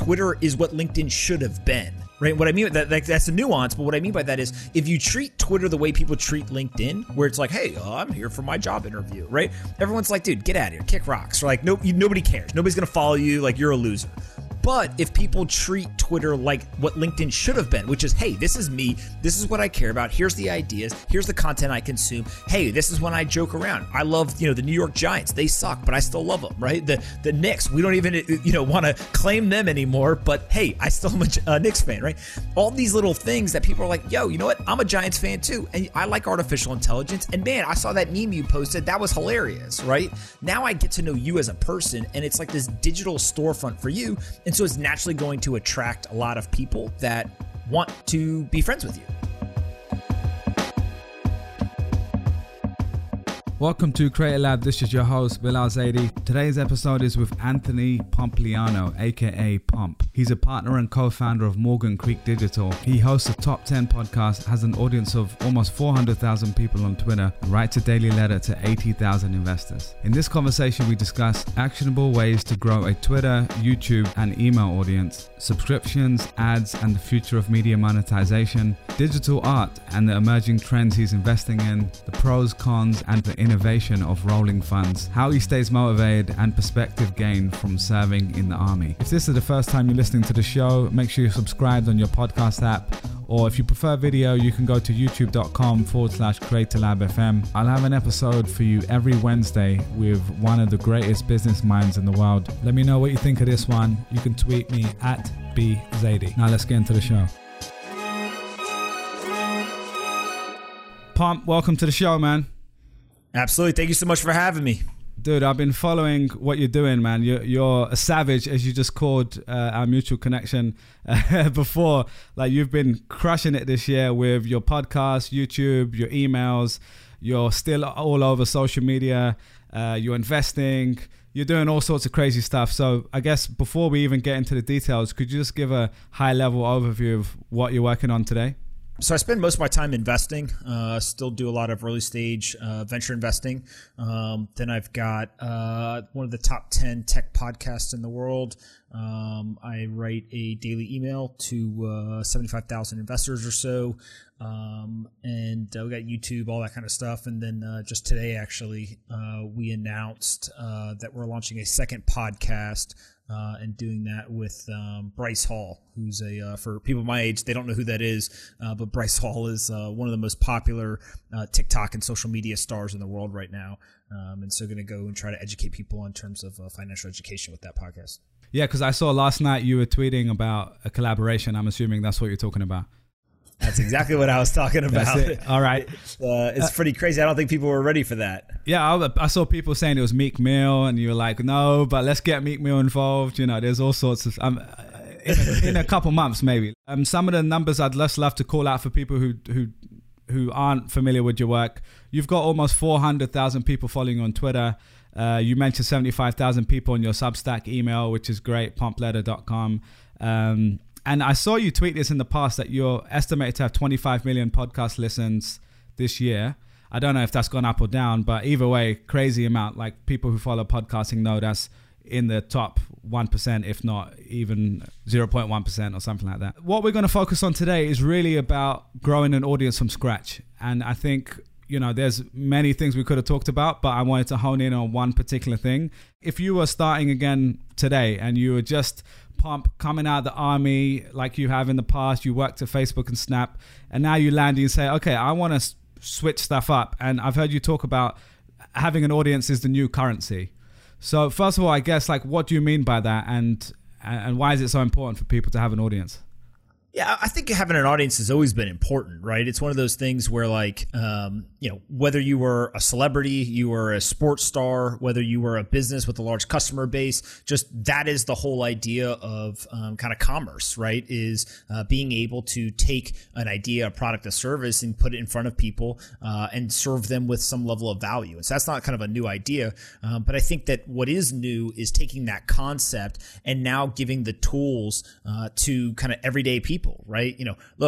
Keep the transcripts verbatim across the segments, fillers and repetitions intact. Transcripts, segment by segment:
Twitter is what LinkedIn should have been, right? What I mean by that, like, that's a nuance, but what I mean by that is if you treat Twitter the way people treat LinkedIn, where it's like, hey, oh, I'm here for my job interview, right? Everyone's like, dude, get out of here, kick rocks. Or like, no, you, nobody cares. Nobody's going to follow you. Like, you're a loser. But if people treat Twitter like what LinkedIn should have been, which is, hey, this is me, this is what I care about, here's the ideas, here's the content I consume, hey, this is when I joke around. I love, you know, the New York Giants. They suck, but I still love them, right? The the Knicks, we don't even, you know, want to claim them anymore, but hey, I still am a, a Knicks fan, right? All these little things that people are like, yo, you know what? I'm a Giants fan too, and I like artificial intelligence, and man, I saw that meme you posted. That was hilarious, right? Now I get to know you as a person, and it's like this digital storefront for you. And so it's naturally going to attract a lot of people that want to be friends with you. Welcome to Creator Lab. This is your host, Bilal Zaidi. Today's episode is with Anthony Pompliano, aka Pomp. He's a partner and co-founder of Morgan Creek Digital. He hosts a top ten podcast, has an audience of almost four hundred thousand people on Twitter, and writes a daily letter to eighty thousand investors. In this conversation, we discuss actionable ways to grow a Twitter, YouTube, and email audience, subscriptions, ads, and the future of media monetization, digital art and the emerging trends he's investing in, the pros, cons, and the innovation of rolling funds, how he stays motivated, and perspective gained from serving in the army. If this is the first time you're listening to the show, make sure you're subscribed on your podcast app, or if you prefer video, you can go to youtube.com forward slash Creator Lab F M. I'll have an episode for you every Wednesday with one of the greatest business minds in the world. Let me know what you think of this one. You can tweet me at B Zaidi. Now let's get into the show. Pomp, welcome to the show, man. Absolutely. Thank you so much for having me. Dude, I've been following what you're doing, man. You're, you're a savage, as you just called uh, our mutual connection uh, before. Like, you've been crushing it this year with your podcast, YouTube, your emails. You're still all over social media. Uh, you're investing. You're doing all sorts of crazy stuff. So I guess before we even get into the details, could you just give a high-level overview of what you're working on today? So I spend most of my time investing, uh, still do a lot of early stage uh, venture investing. Um, then I've got uh, one of the top ten tech podcasts in the world. Um, I write a daily email to uh, seventy-five thousand investors or so. Um, and uh, we got YouTube, all that kind of stuff. And then uh, just today, actually, uh, we announced uh, that we're launching a second podcast. Uh, and doing that with um, Bryce Hall, who's a, uh, for people my age, they don't know who that is, uh, but Bryce Hall is uh, one of the most popular uh, TikTok and social media stars in the world right now. Um, and so going to go and try to educate people in terms of uh, financial education with that podcast. Yeah, because I saw last night you were tweeting about a collaboration. I'm assuming that's what you're talking about. That's exactly what I was talking about. That's it. All right. Uh, it's pretty crazy. I don't think people were ready for that. Yeah, I, I saw people saying it was Meek Mill, and you were like, no, but let's get Meek Mill involved. You know, there's all sorts of, um, in, a, in a couple months maybe. Um, some of the numbers I'd just love to call out for people who who who aren't familiar with your work. You've got almost four hundred thousand people following you on Twitter. Uh, you mentioned seventy-five thousand people on your Substack email, which is great, pomp letter dot com. Um, And I saw you tweet this in the past that you're estimated to have twenty-five million podcast listens this year. I don't know if that's gone up or down, but either way, crazy amount. Like, people who follow podcasting know that's in the top one percent, if not even zero point one percent or something like that. What we're going to focus on today is really about growing an audience from scratch. And I think, you know, there's many things we could have talked about, but I wanted to hone in on one particular thing. If you were starting again today and you were just Pomp coming out of the army like you have in the past, you worked at Facebook and Snap, and now you land and you say, okay, I want to s- switch stuff up. And I've heard you talk about having an audience is the new currency. So first of all, I guess, like, what do you mean by that, and and why is it so important for people to have an audience? Yeah, I think having an audience has always been important, right? It's one of those things where, like, um, you know, whether you were a celebrity, you were a sports star, whether you were a business with a large customer base, just that is the whole idea of um, kind of commerce, right? Is uh, being able to take an idea, a product, a service, and put it in front of people uh, and serve them with some level of value. And so that's not kind of a new idea. Um, but I think that what is new is taking that concept and now giving the tools uh, to kind of everyday people. Right. You know, look,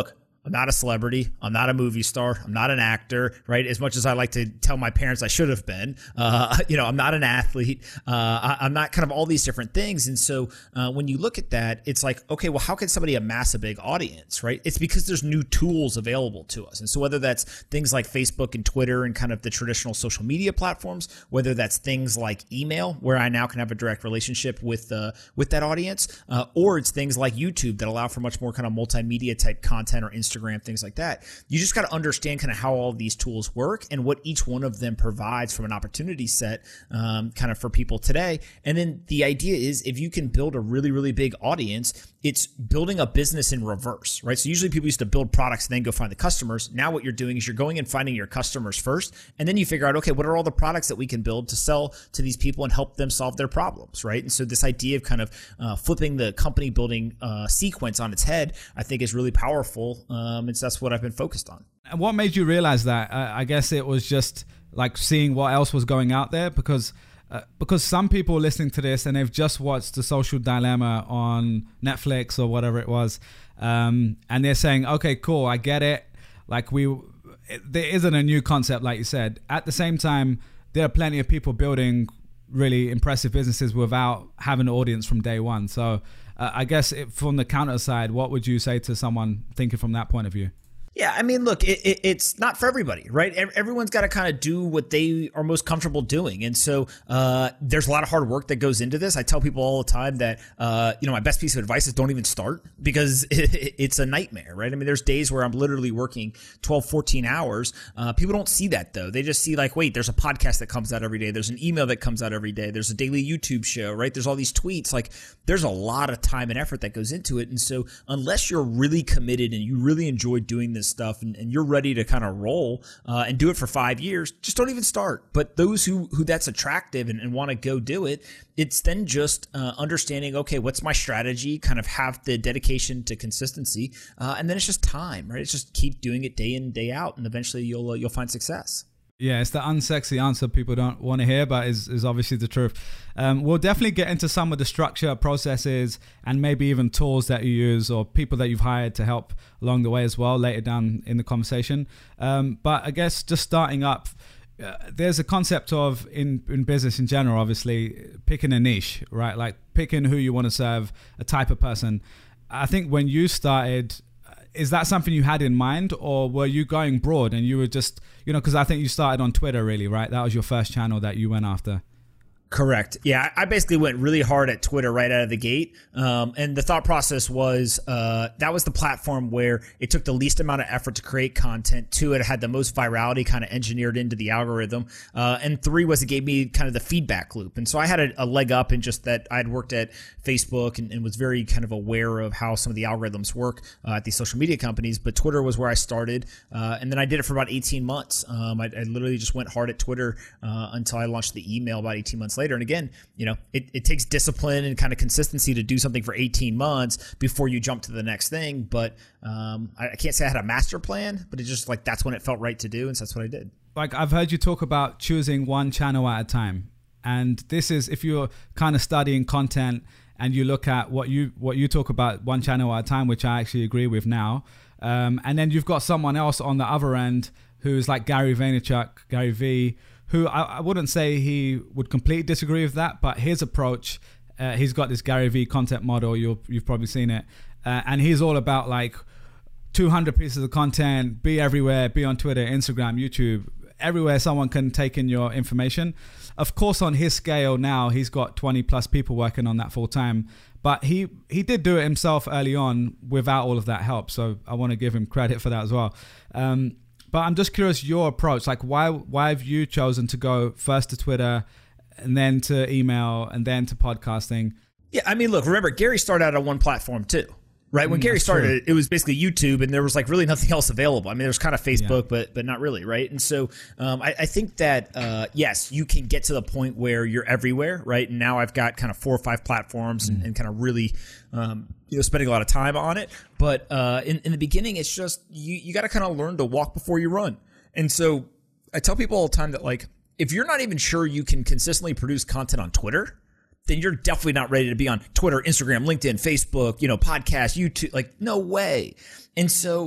I'm not a celebrity. I'm not a movie star. I'm not an actor, right? As much as I like to tell my parents I should have been, uh, you know, I'm not an athlete. Uh, I, I'm not kind of all these different things. And so uh, when you look at that, it's like, okay, well, how can somebody amass a big audience, right? It's because there's new tools available to us. And so whether that's things like Facebook and Twitter and kind of the traditional social media platforms, whether that's things like email, where I now can have a direct relationship with uh, with that audience, uh, or it's things like YouTube that allow for much more kind of multimedia type content or Instagram Instagram, things like that. You just got to understand kind of how all these tools work and what each one of them provides from an opportunity set um, kind of for people today. And then the idea is if you can build a really, really big audience, it's building a business in reverse, right? So usually people used to build products and then go find the customers. Now what you're doing is you're going and finding your customers first, and then you figure out, okay, what are all the products that we can build to sell to these people and help them solve their problems, right? And so this idea of kind of uh, flipping the company building uh, sequence on its head, I think is really powerful. Um, and so that's what I've been focused on. And what made you realize that? Uh, I guess it was just like seeing what else was going out there, because Uh, because some people listening to this and they've just watched The Social Dilemma on Netflix or whatever it was, um, and they're saying, okay, cool, I get it. Like we, it, there isn't a new concept, like you said. At the same time, there are plenty of people building really impressive businesses without having an audience from day one. So uh, I guess it, from the counter side, what would you say to someone thinking from that point of view? Yeah, I mean, look, it, it, it's not for everybody, right? Everyone's got to kind of do what they are most comfortable doing. And so uh, there's a lot of hard work that goes into this. I tell people all the time that, uh, you know, my best piece of advice is don't even start, because it, it's a nightmare, right? I mean, there's days where I'm literally working twelve, fourteen hours. Uh, people don't see that, though. They just see like, wait, there's a podcast that comes out every day. There's an email that comes out every day. There's a daily YouTube show, right? There's all these tweets. Like there's a lot of time and effort that goes into it. And so unless you're really committed and you really enjoy doing this stuff and, and you're ready to kind of roll uh, and do it for five years, just don't even start. But those who who that's attractive and, and want to go do it, it's then just uh, understanding, okay, what's my strategy, kind of have the dedication to consistency, uh, and then it's just time, right? It's just keep doing it day in, day out, and eventually you'll uh, you'll find success. Yeah, it's the unsexy answer people don't want to hear, but is is obviously the truth. Um, we'll definitely get into some of the structure, processes, and maybe even tools that you use or people that you've hired to help along the way as well later down in the conversation. Um, but I guess just starting up, uh, there's a concept of, in, in business in general, obviously, picking a niche, right? Like picking who you want to serve, a type of person. I think when you started, is that something you had in mind, or were you going broad and you were just, you know, because I think you started on Twitter really, right? That was your first channel that you went after. Correct. Yeah, I basically went really hard at Twitter right out of the gate. Um, and the thought process was uh, that was the platform where it took the least amount of effort to create content. Two, it had the most virality kind of engineered into the algorithm. Uh, and three was it gave me kind of the feedback loop. And so I had a, a leg up in just that I'd worked at Facebook and, and was very kind of aware of how some of the algorithms work uh, at these social media companies. But Twitter was where I started. Uh, and then I did it for about eighteen months. Um, I, I literally just went hard at Twitter uh, until I launched the email about eighteen months later. Later. And again, you know, it, it takes discipline and kind of consistency to do something for eighteen months before you jump to the next thing. But um, I, I can't say I had a master plan, but it's just like that's when it felt right to do. And so that's what I did. Like I've heard you talk about choosing one channel at a time. And this is if you're kind of studying content and you look at what you what you talk about one channel at a time, which I actually agree with now. Um, and then you've got someone else on the other end who's like Gary Vaynerchuk, Gary V, who I, I wouldn't say he would completely disagree with that, but his approach, uh, he's got this Gary V content model, you'll, you've probably seen it, uh, and he's all about like two hundred pieces of content, be everywhere, be on Twitter, Instagram, YouTube, everywhere someone can take in your information. Of course, on his scale now, he's got twenty plus people working on that full time, but he, he did do it himself early on without all of that help, so I want to give him credit for that as well. Um, But I'm just curious your approach. Like, why why have you chosen to go first to Twitter, and then to email, and then to podcasting? Yeah, I mean, look, remember Gary started out on one platform too, right? When mm, Gary started, true. It was basically YouTube, and there was like really nothing else available. I mean, there was kind of Facebook, yeah. but but not really, right? And so um, I, I think that uh, yes, you can get to the point where you're everywhere, right? And now I've got kind of four or five platforms, mm. and, and kind of really. Um, you know, spending a lot of time on it. But uh, in, in the beginning, it's just, you, you got to kind of learn to walk before you run. And so I tell people all the time that like, if you're not even sure you can consistently produce content on Twitter, then you're definitely not ready to be on Twitter, Instagram, LinkedIn, Facebook, you know, podcast, YouTube, like no way. And so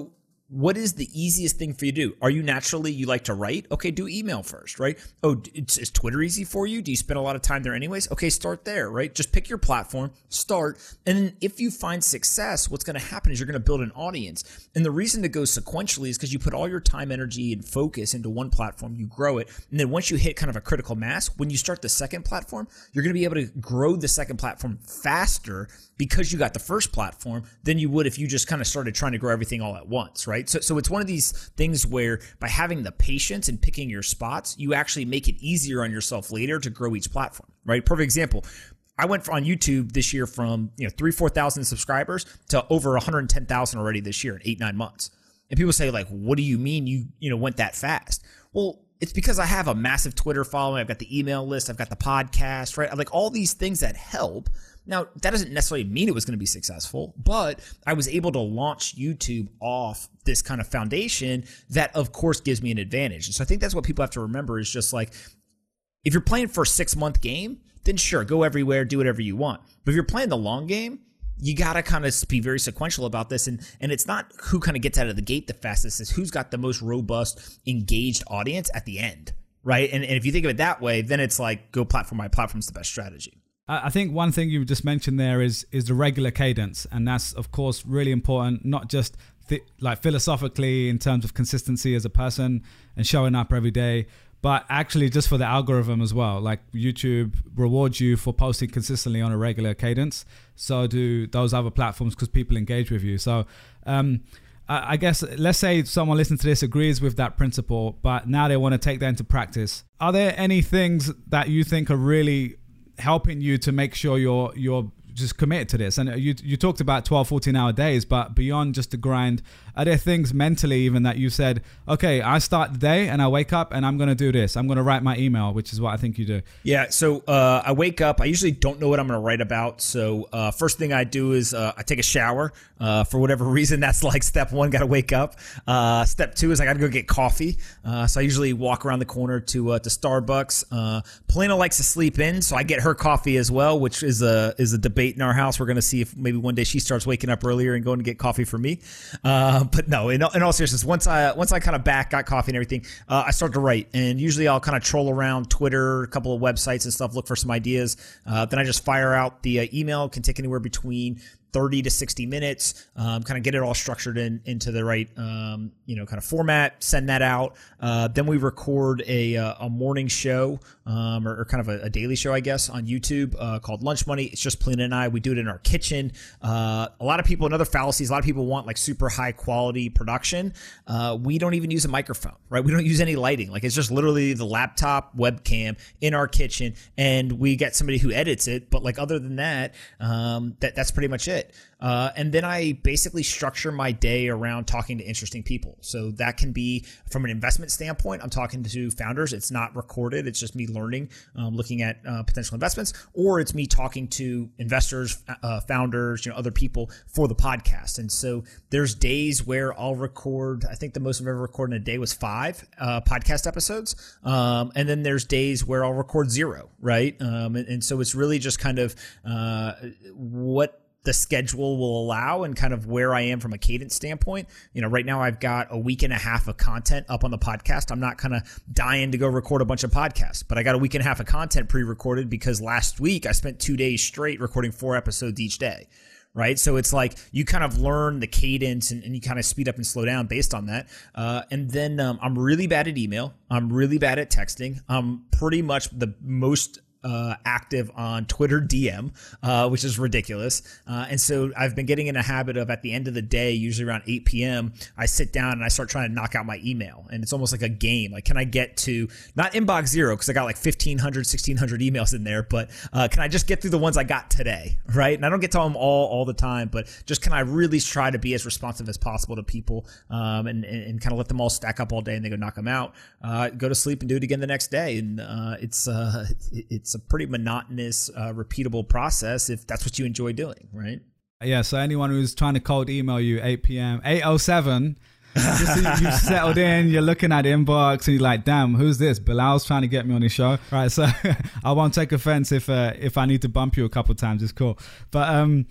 what is the easiest thing for you to do? Are you naturally, you like to write? Okay, do email first, right? Oh, it's, is Twitter easy for you? Do you spend a lot of time there anyways? Okay, start there, right? Just pick your platform, start. And then if you find success, what's going to happen is you're going to build an audience. And the reason to go sequentially is because you put all your time, energy, and focus into one platform, you grow it. And then once you hit kind of a critical mass, when you start the second platform, you're going to be able to grow the second platform faster because you got the first platform than you would if you just kind of started trying to grow everything all at once, right? So, so it's one of these things where by having the patience and picking your spots, you actually make it easier on yourself later to grow each platform, right? Perfect example. I went on YouTube this year from, you know, three, four thousand subscribers to over one hundred ten thousand already this year in eight, nine months. And people say like, what do you mean you, you know, went that fast? Well, it's because I have a massive Twitter following. I've got the email list. I've got the podcast, right? Like all these things that help. Now, that doesn't necessarily mean it was going to be successful, but I was able to launch YouTube off this kind of foundation that, of course, gives me an advantage. And so I think that's what people have to remember is just like, if you're playing for a six-month game, then sure, go everywhere, do whatever you want. But if you're playing the long game, you got to kind of be very sequential about this. And, and it's not who kind of gets out of the gate the fastest, it's who's got the most robust, engaged audience at the end, right? And, and if you think of it that way, then it's like go platform by platform is the best strategy. I think one thing you just mentioned there is is the regular cadence. And that's, of course, really important, not just th- like philosophically in terms of consistency as a person and showing up every day, but actually just for the algorithm as well. Like YouTube rewards you for posting consistently on a regular cadence. So do those other platforms because people engage with you. So um, I, I guess let's say someone listening to this agrees with that principle, but now they want to take that into practice. Are there any things that you think are really helping you to make sure you're you're just committed to this? And you you talked about twelve, fourteen hour days, but beyond just the grind, are there things mentally even that you said, okay, I start the day and I wake up and I'm going to do this. I'm going to write my email, which is what I think you do. Yeah. So uh, I wake up. I usually don't know what I'm going to write about. So uh, first thing I do is uh, I take a shower. Uh, for whatever reason, that's like step one, got to wake up. Uh, step two is I got to go get coffee. Uh, so I usually walk around the corner to uh, to Starbucks. Uh, Polina likes to sleep in, so I get her coffee as well, which is a is a debate in our house. We're going to see if maybe one day she starts waking up earlier and going to get coffee for me. Uh, but no, in, in all seriousness, once I once I kind of back, got coffee and everything, uh, I start to write. And usually I'll kind of troll around Twitter, a couple of websites and stuff, look for some ideas. Uh, then I just fire out the uh, email. Can take anywhere between thirty to sixty minutes, um, kind of get it all structured in into the right, um, you know, kind of format, send that out. Uh, then we record a, uh, a morning show, um, or, or kind of a, a daily show, I guess, on YouTube, uh, called Lunch Money. It's just Polina and I, we do it in our kitchen. Uh, a lot of people, another fallacy is a lot of people want like super high quality production. Uh, we don't even use a microphone, right? We don't use any lighting. Like it's just literally the laptop webcam in our kitchen, and we get somebody who edits it. But like other than that, um, that that's pretty much it. Uh, and then I basically structure my day around talking to interesting people. So that can be from an investment standpoint. I'm talking to founders. It's not recorded. It's just me learning, um, looking at uh, potential investments, or it's me talking to investors, uh, founders, you know, other people for the podcast. And so there's days where I'll record, I think the most I've ever recorded in a day was five uh, podcast episodes. Um, and then there's days where I'll record zero, right? Um, and, and so it's really just kind of uh, what the schedule will allow and kind of where I am from a cadence standpoint. You know, right now I've got a week and a half of content up on the podcast. I'm not kind of dying to go record a bunch of podcasts, but I got a week and a half of content pre-recorded because last week I spent two days straight recording four episodes each day. Right. So it's like you kind of learn the cadence and, and you kind of speed up and slow down based on that. Uh, and then um, I'm really bad at email. I'm really bad at texting. I'm pretty much the most Uh, active on Twitter D M, uh, which is ridiculous. Uh, and so I've been getting in a habit of at the end of the day, usually around eight p.m., I sit down and I start trying to knock out my email. And it's almost like a game. Like, can I get to not inbox zero because I got like fifteen hundred, sixteen hundred emails in there, but uh, can I just get through the ones I got today, right? And I don't get to them all all the time, but just can I really try to be as responsive as possible to people um, and, and, and kind of let them all stack up all day and they go knock them out, uh, go to sleep and do it again the next day. And uh, it's uh, it's a pretty monotonous, uh, repeatable process if that's what you enjoy doing, right? Yeah, so anyone who's trying to cold email you eight p.m., eight oh seven, just so you, you've settled in, you're looking at inbox and you're like, damn, who's this? Bilal's trying to get me on his show. Right, so I won't take offense if uh, if I need to bump you a couple of times. It's cool. But um,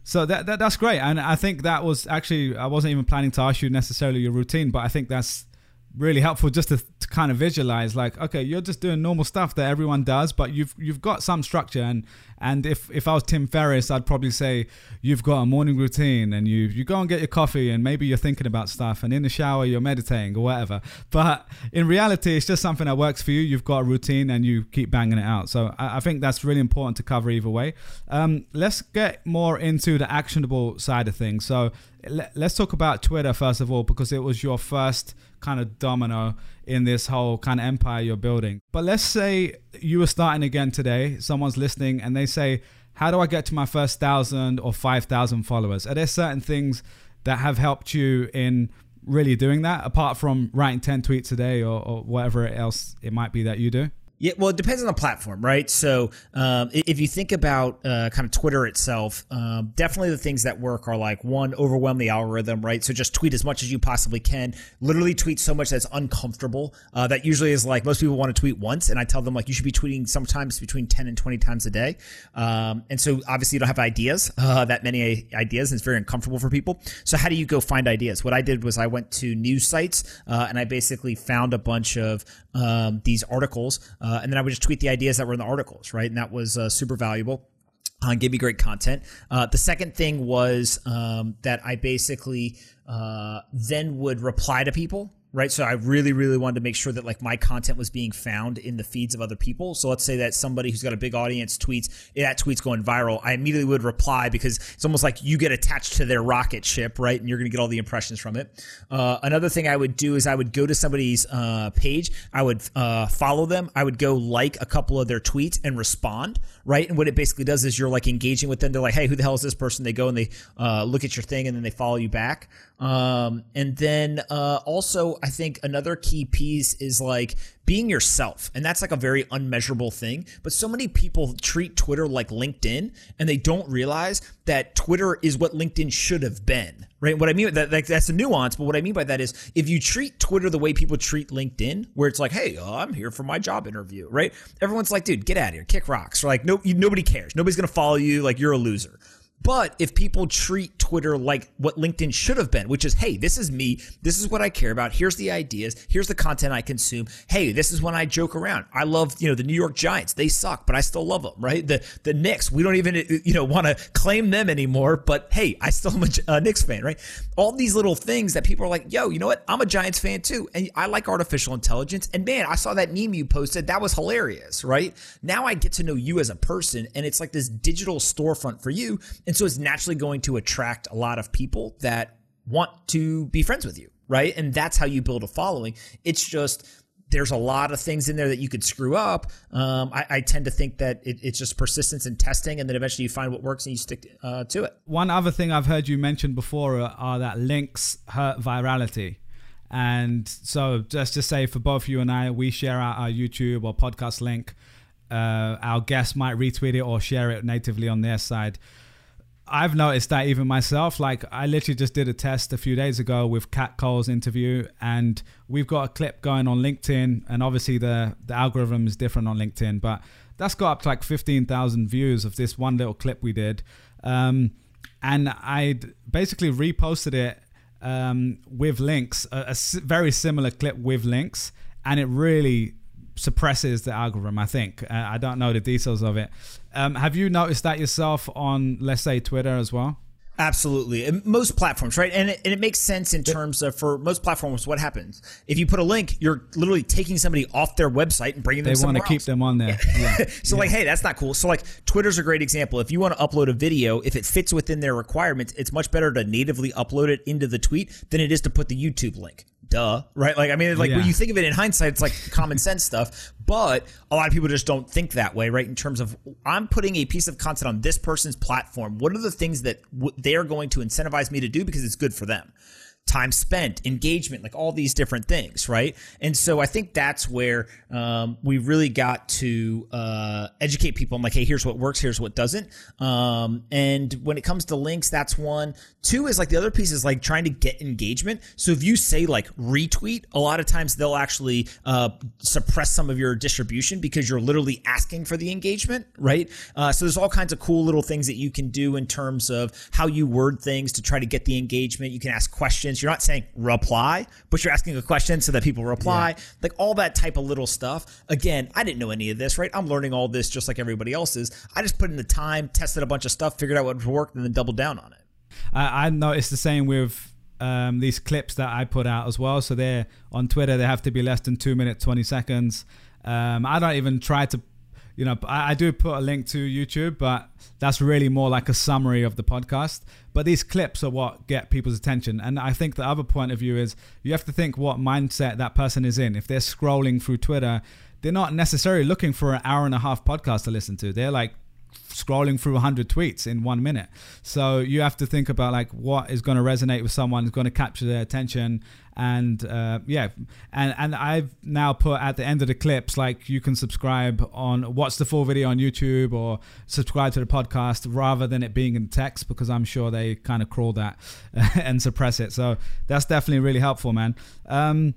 So that, that that's great. And I think that was actually, I wasn't even planning to ask you necessarily your routine, but I think that's really helpful just to, to kind of visualize, like, okay, you're just doing normal stuff that everyone does, but you've you've got some structure. And and if if I was Tim Ferriss, I'd probably say you've got a morning routine, and you you go and get your coffee, and maybe you're thinking about stuff, and in the shower you're meditating or whatever. But in reality, it's just something that works for you. You've got a routine and you keep banging it out. So I, I think that's really important to cover either way. Um, let's get more into the actionable side of things. So let, let's talk about Twitter first of all, because it was your first kind of domino in this whole kind of empire you're building. But let's say you were starting again today, someone's listening and they say, how do I get to my first thousand or five thousand followers? Are there certain things that have helped you in really doing that, apart from writing ten tweets a day or, or whatever else it might be that you do? Yeah, well, it depends on the platform, right? So um, if you think about uh, kind of Twitter itself, um, definitely the things that work are like, one, overwhelm the algorithm, right? So just tweet as much as you possibly can. Literally tweet so much that's uncomfortable. Uh, that usually is like, most people want to tweet once, and I tell them like, you should be tweeting sometimes between ten and twenty times a day. Um, and so obviously you don't have ideas, uh, that many ideas, and it's very uncomfortable for people. So how do you go find ideas? What I did was I went to news sites uh, and I basically found a bunch of um, these articles. Uh, and then I would just tweet the ideas that were in the articles, right? And that was uh, super valuable. Uh, gave me great content. Uh, the second thing was um, that I basically uh, then would reply to people, right? So I really, really wanted to make sure that like my content was being found in the feeds of other people. So let's say that somebody who's got a big audience tweets, that tweet's going viral. I immediately would reply, because it's almost like you get attached to their rocket ship, right? And you're going to get all the impressions from it. Uh, another thing I would do is I would go to somebody's uh, page. I would uh, follow them. I would go like a couple of their tweets and respond, right? And what it basically does is you're like engaging with them. They're like, hey, who the hell is this person? They go and they uh, look at your thing, and then they follow you back. Um, and then uh, also, I think another key piece is like being yourself. And that's like a very unmeasurable thing. But so many people treat Twitter like LinkedIn, and they don't realize that Twitter is what LinkedIn should have been, right? What I mean, that, that that's a nuance, but what I mean by that is if you treat Twitter the way people treat LinkedIn, where it's like, hey, oh, I'm here for my job interview, right? Everyone's like, dude, get out of here, kick rocks. Or like, no, you, nobody cares. Nobody's going to follow you. Like, you're a loser. But if people treat Twitter like what LinkedIn should have been, which is, hey, this is me. This is what I care about. Here's the ideas. Here's the content I consume. Hey, this is when I joke around. I love, you know, the New York Giants. They suck, but I still love them, right? The the Knicks, we don't even, you know, want to claim them anymore. But hey, I still am a, a Knicks fan, right? All these little things that people are like, yo, you know what? I'm a Giants fan too. And I like artificial intelligence. And man, I saw that meme you posted. That was hilarious, right? Now I get to know you as a person, and it's like this digital storefront for you. And so it's naturally going to attract a lot of people that want to be friends with you, right? And that's how you build a following. It's just, there's a lot of things in there that you could screw up. Um, I, I tend to think that it, it's just persistence and testing, and then eventually you find what works and you stick uh, to it. One other thing I've heard you mention before are, are that links hurt virality. And so just to say, for both you and I, we share our, our YouTube or podcast link. Uh, our guests might retweet it or share it natively on their side. I've noticed that even myself. Like, I literally just did a test a few days ago with Kat Cole's interview, and we've got a clip going on LinkedIn, and obviously the, the algorithm is different on LinkedIn, but that's got up to like fifteen thousand views of this one little clip we did. Um, and I basically reposted it um, with links, a, a very similar clip with links, and it really suppresses the algorithm, I think. Uh, I don't know the details of it. Um, have you noticed that yourself on, let's say, Twitter as well? Absolutely. And most platforms, right? And it, and it makes sense in terms of, for most platforms, what happens? If you put a link, you're literally taking somebody off their website and bringing them they somewhere want to keep else. them on there. Yeah. so yeah. like, hey, that's not cool. So like, Twitter's a great example. If you want to upload a video, if it fits within their requirements, it's much better to natively upload it into the tweet than it is to put the YouTube link. Duh, right? Like, I mean, like yeah. when you think of it in hindsight, it's like common sense stuff, but a lot of people just don't think that way, right? In terms of, I'm putting a piece of content on this person's platform. What are the things that w- they are going to incentivize me to do because it's good for them? time spent, engagement, like all these different things, right? And so I think that's where um, we really got to uh, educate people. I'm like, hey, here's what works, here's what doesn't. Um, and when it comes to links, that's one. Two is like the other piece is like trying to get engagement. So if you say like retweet, a lot of times they'll actually uh, suppress some of your distribution because you're literally asking for the engagement, right? Uh, so there's all kinds of cool little things that you can do in terms of how you word things to try to get the engagement. You can ask questions. You're not saying reply, but you're asking a question so that people reply. Yeah. Like all that type of little stuff. Again, I didn't know any of this, right? I'm learning all this just like everybody else is. I just put in the time, tested a bunch of stuff, figured out what worked, and then doubled down on it. I, I noticed the same with um, these clips that I put out as well. So they're on Twitter. They have to be less than two minutes, twenty seconds. Um, I don't even try to, you know, I, I do put a link to YouTube, but that's really more like a summary of the podcast. But these clips are what get people's attention. And I think the other point of view is you have to think what mindset that person is in. If they're scrolling through Twitter, they're not necessarily looking for an hour and a half podcast to listen to. They're like scrolling through one hundred tweets in one minute. So you have to think about like what is going to resonate with someone, is going to capture their attention. And uh, yeah, and and I've now put at the end of the clips, like you can subscribe on watch the full video on YouTube or subscribe to the podcast rather than it being in text, because I'm sure they kind of crawl that and suppress it. So that's definitely really helpful, man. Um,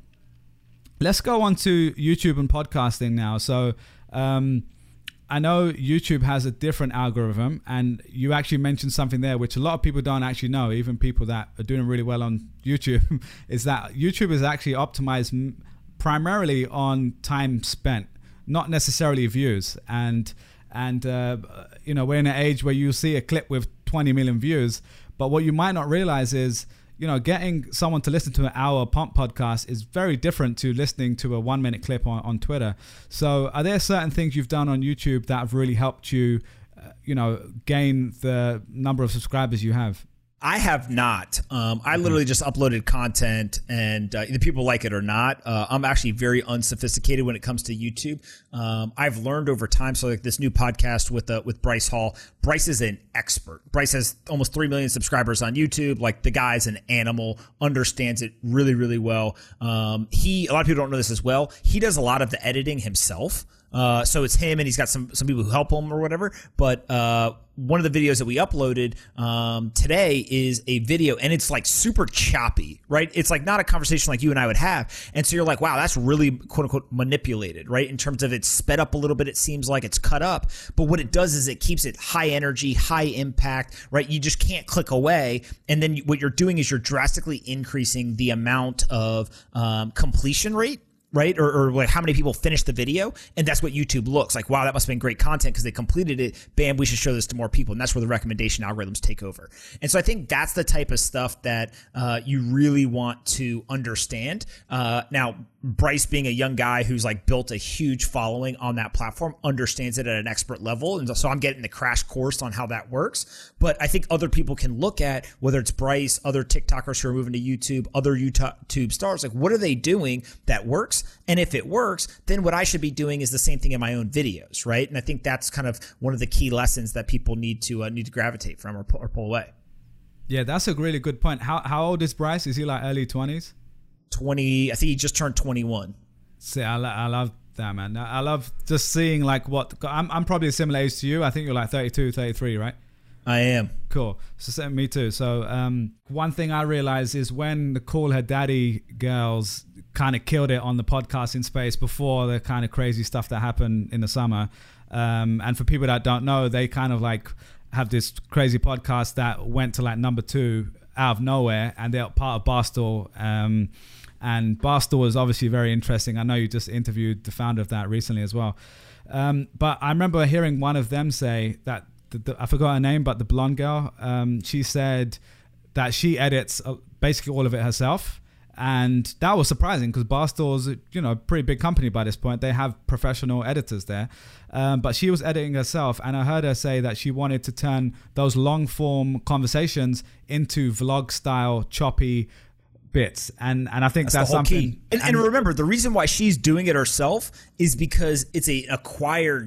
let's go on to YouTube and podcasting now. So um, I know YouTube has a different algorithm, and you actually mentioned something there which a lot of people don't actually know, even people that are doing really well on YouTube, is that YouTube is actually optimized m- primarily on time spent, not necessarily views. And and uh, you know, we're in an age where you see a clip with twenty million views, but what you might not realize is, you know, getting someone to listen to an hour pump podcast is very different to listening to a one minute clip on, on Twitter. So are there certain things you've done on YouTube that have really helped you, uh, you know, gain the number of subscribers you have? I have not. Um, I literally just uploaded content, and uh, either people like it or not. Uh, I'm actually very unsophisticated when it comes to YouTube. Um, I've learned over time. So like this new podcast with uh, with Bryce Hall. Bryce is an expert. Bryce has almost three million subscribers on YouTube. Like the guy's an animal, understands it really, really well. Um, he, a lot of people don't know this as well. He does a lot of the editing himself. Uh, so it's him, and he's got some, some people who help him or whatever. But, uh, one of the videos that we uploaded, um, today is a video, and it's like super choppy, right? It's like not a conversation like you and I would have. And so you're like, wow, that's really quote unquote manipulated, right? In terms of it's sped up a little bit. It seems like it's cut up, but what it does is it keeps it high energy, high impact, right? You just can't click away. And then what you're doing is you're drastically increasing the amount of, um, completion rate. Right? Or, or like how many people finished the video. And that's what YouTube looks like. Wow, that must have been great content because they completed it. Bam, we should show this to more people. And that's where the recommendation algorithms take over. And so I think that's the type of stuff that uh, you really want to understand. Uh, now, Bryce, being a young guy who's like built a huge following on that platform, understands it at an expert level. And so I'm getting the crash course on how that works. But I think other people can look at, whether it's Bryce, other TikTokers who are moving to YouTube, other YouTube stars, like what are they doing that works? And if it works, then what I should be doing is the same thing in my own videos, right? And I think that's kind of one of the key lessons that people need to uh, need to gravitate from or pull, or pull away. Yeah, that's a really good point. How how old is Bryce? Is he like early twenties? twenty, I think he just turned twenty-one. See, I, I love that, man. I love just seeing like what, I'm, I'm probably a similar age to you. I think you're like thirty-two, thirty-three, right? I am. Cool. So me too. So um, one thing I realized is when the Call Her Daddy girls kind of killed it on the podcasting space before the kind of crazy stuff that happened in the summer. Um, and for people that don't know, they kind of like have this crazy podcast that went to like number two out of nowhere, and they're part of Barstool. Um, and Barstool is obviously very interesting. I know you just interviewed the founder of that recently as well. Um, but I remember hearing one of them say that, the, the, I forgot her name, but the blonde girl, um, she said that she edits uh, basically all of it herself. And that was surprising because Barstool's, you know, a pretty big company by this point. They have professional editors there. Um, but she was editing herself, and I heard her say that she wanted to turn those long form conversations into vlog style, choppy bits. And and I think that's, that's the whole something. Key. And, and remember, the reason why she's doing it herself is because it's a acquired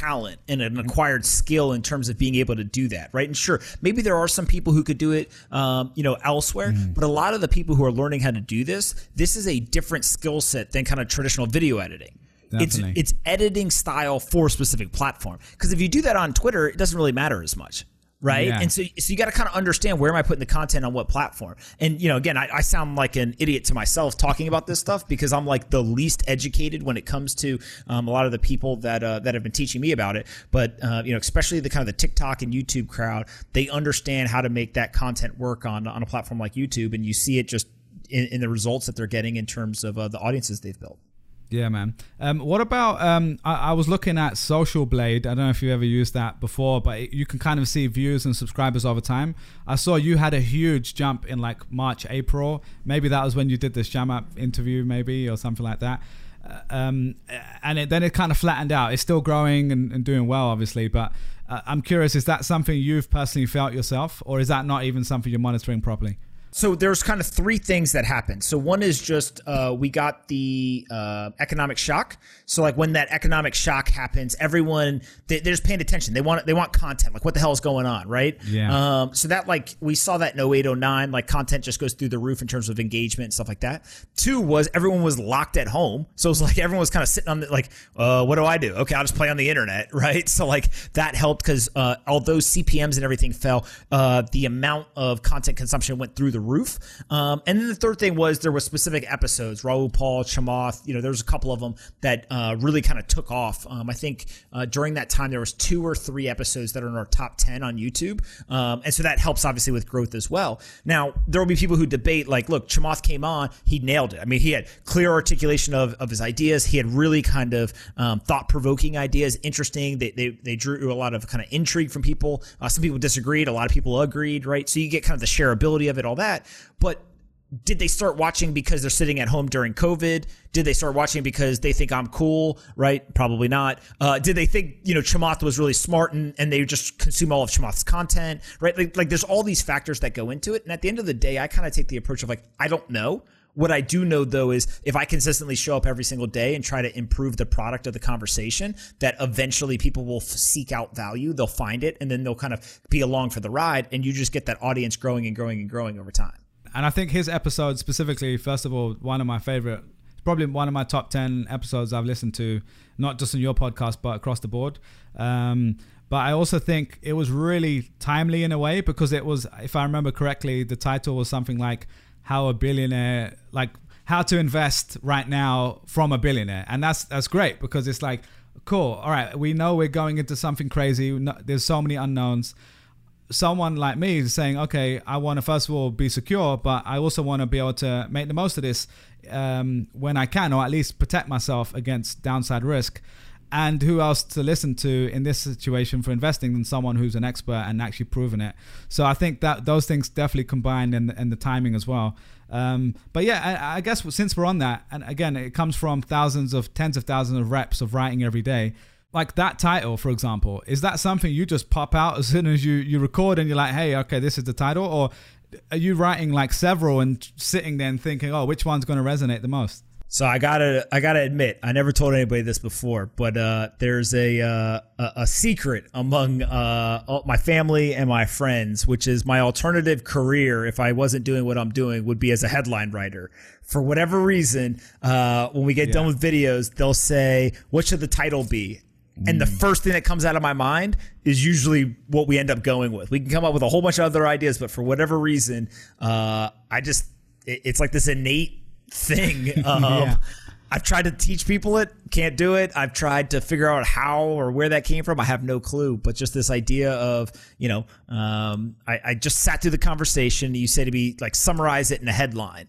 talent and an acquired skill in terms of being able to do that, right? And sure, maybe there are some people who could do it, um, you know, elsewhere, mm. but a lot of the people who are learning how to do this, this is a different skill set than kind of traditional video editing. Definitely. It's it's editing style for a specific platform. Because if you do that on Twitter, it doesn't really matter as much. Right. Yeah. And so, so you got to kind of understand, where am I putting the content on what platform? And, you know, again, I, I sound like an idiot to myself talking about this stuff because I'm like the least educated when it comes to um, a lot of the people that uh, that have been teaching me about it. But, uh, you know, especially the kind of the TikTok and YouTube crowd, they understand how to make that content work on, on a platform like YouTube. And you see it just in, in the results that they're getting in terms of uh, the audiences they've built. Yeah, man. Um, what about, um, I, I was looking at Social Blade. I don't know if you ever used that before, but it, you can kind of see views and subscribers over time. I saw you had a huge jump in like March, April. Maybe that was when you did this Jam Up interview maybe, or something like that. Uh, um, and it, then it kind of flattened out. It's still growing and, and doing well, obviously. But uh, I'm curious, is that something you've personally felt yourself, or is that not even something you're monitoring properly? So there's kind of three things that happened. So one is just uh, we got the uh, economic shock. So like when that economic shock happens, everyone they, they're just paying attention. They want they want content. Like what the hell is going on, right? Yeah. Um, so that like we saw that in oh eight, oh nine. Like content just goes through the roof in terms of engagement and stuff like that. Two was everyone was locked at home. So it was like everyone was kind of sitting on the, like, uh, what do I do? Okay, I'll just play on the internet, right? So like that helped because uh, although C P Ms and everything fell, uh, the amount of content consumption went through the roof. Um, and then the third thing was there were specific episodes, Raul Paul, Chamath, you know, there was a couple of them that uh, really kind of took off. Um, I think uh, during that time there was two or three episodes that are in our top ten on YouTube. Um, and so that helps obviously with growth as well. Now, there will be people who debate like, look, Chamath came on, he nailed it. I mean, he had clear articulation of, of his ideas. He had really kind of um, thought-provoking ideas, interesting. They, they, they drew a lot of kind of intrigue from people. Uh, some people disagreed. A lot of people agreed, right? So you get kind of the shareability of it, all that. But did they start watching because they're sitting at home during COVID? Did they start watching because they think I'm cool? Right? Probably not. Uh, did they think, you know, Chamath was really smart and, and they just consume all of Chamath's content? Right? Like, like there's all these factors that go into it. And at the end of the day, I kind of take the approach of like, I don't know. What I do know, though, is if I consistently show up every single day and try to improve the product of the conversation, that eventually people will f- seek out value. They'll find it, and then they'll kind of be along for the ride. And you just get that audience growing and growing and growing over time. And I think his episode specifically, first of all, one of my favorite, probably one of my top ten episodes I've listened to, not just on your podcast, but across the board. Um, but I also think it was really timely in a way because it was, if I remember correctly, the title was something like how a billionaire, like how to invest right now from a billionaire. And that's that's great because it's like, cool, all right, we know we're going into something crazy. There's so many unknowns. Someone like me is saying, okay, I want to first of all be secure, but I also want to be able to make the most of this um, when I can, or at least protect myself against downside risk. And who else to listen to in this situation for investing than someone who's an expert and actually proven it? So I think that those things definitely combined in the, in the timing as well. Um, but yeah, I, I guess since we're on that, and again, it comes from thousands of, tens of thousands of reps of writing every day. Like that title, for example, is that something you just pop out as soon as you, you record and you're like, hey, okay, this is the title? Or are you writing like several and sitting there and thinking, oh, which one's going to resonate the most? So I gotta, I gotta admit, I never told anybody this before, but uh, there's a, uh, a a secret among uh, all my family and my friends, which is my alternative career. If I wasn't doing what I'm doing, would be as a headline writer. For whatever reason, uh, when we get yeah. done with videos, they'll say, "What should the title be?" And the first thing that comes out of my mind is usually what we end up going with. We can come up with a whole bunch of other ideas, but for whatever reason, uh, I just, it, it's like this innate thing. Um, yeah. I've tried to teach people it, can't do it. I've tried to figure out how or where that came from. I have no clue, but just this idea of, you know, um, I, I just sat through the conversation. You say to me, like, summarize it in a headline.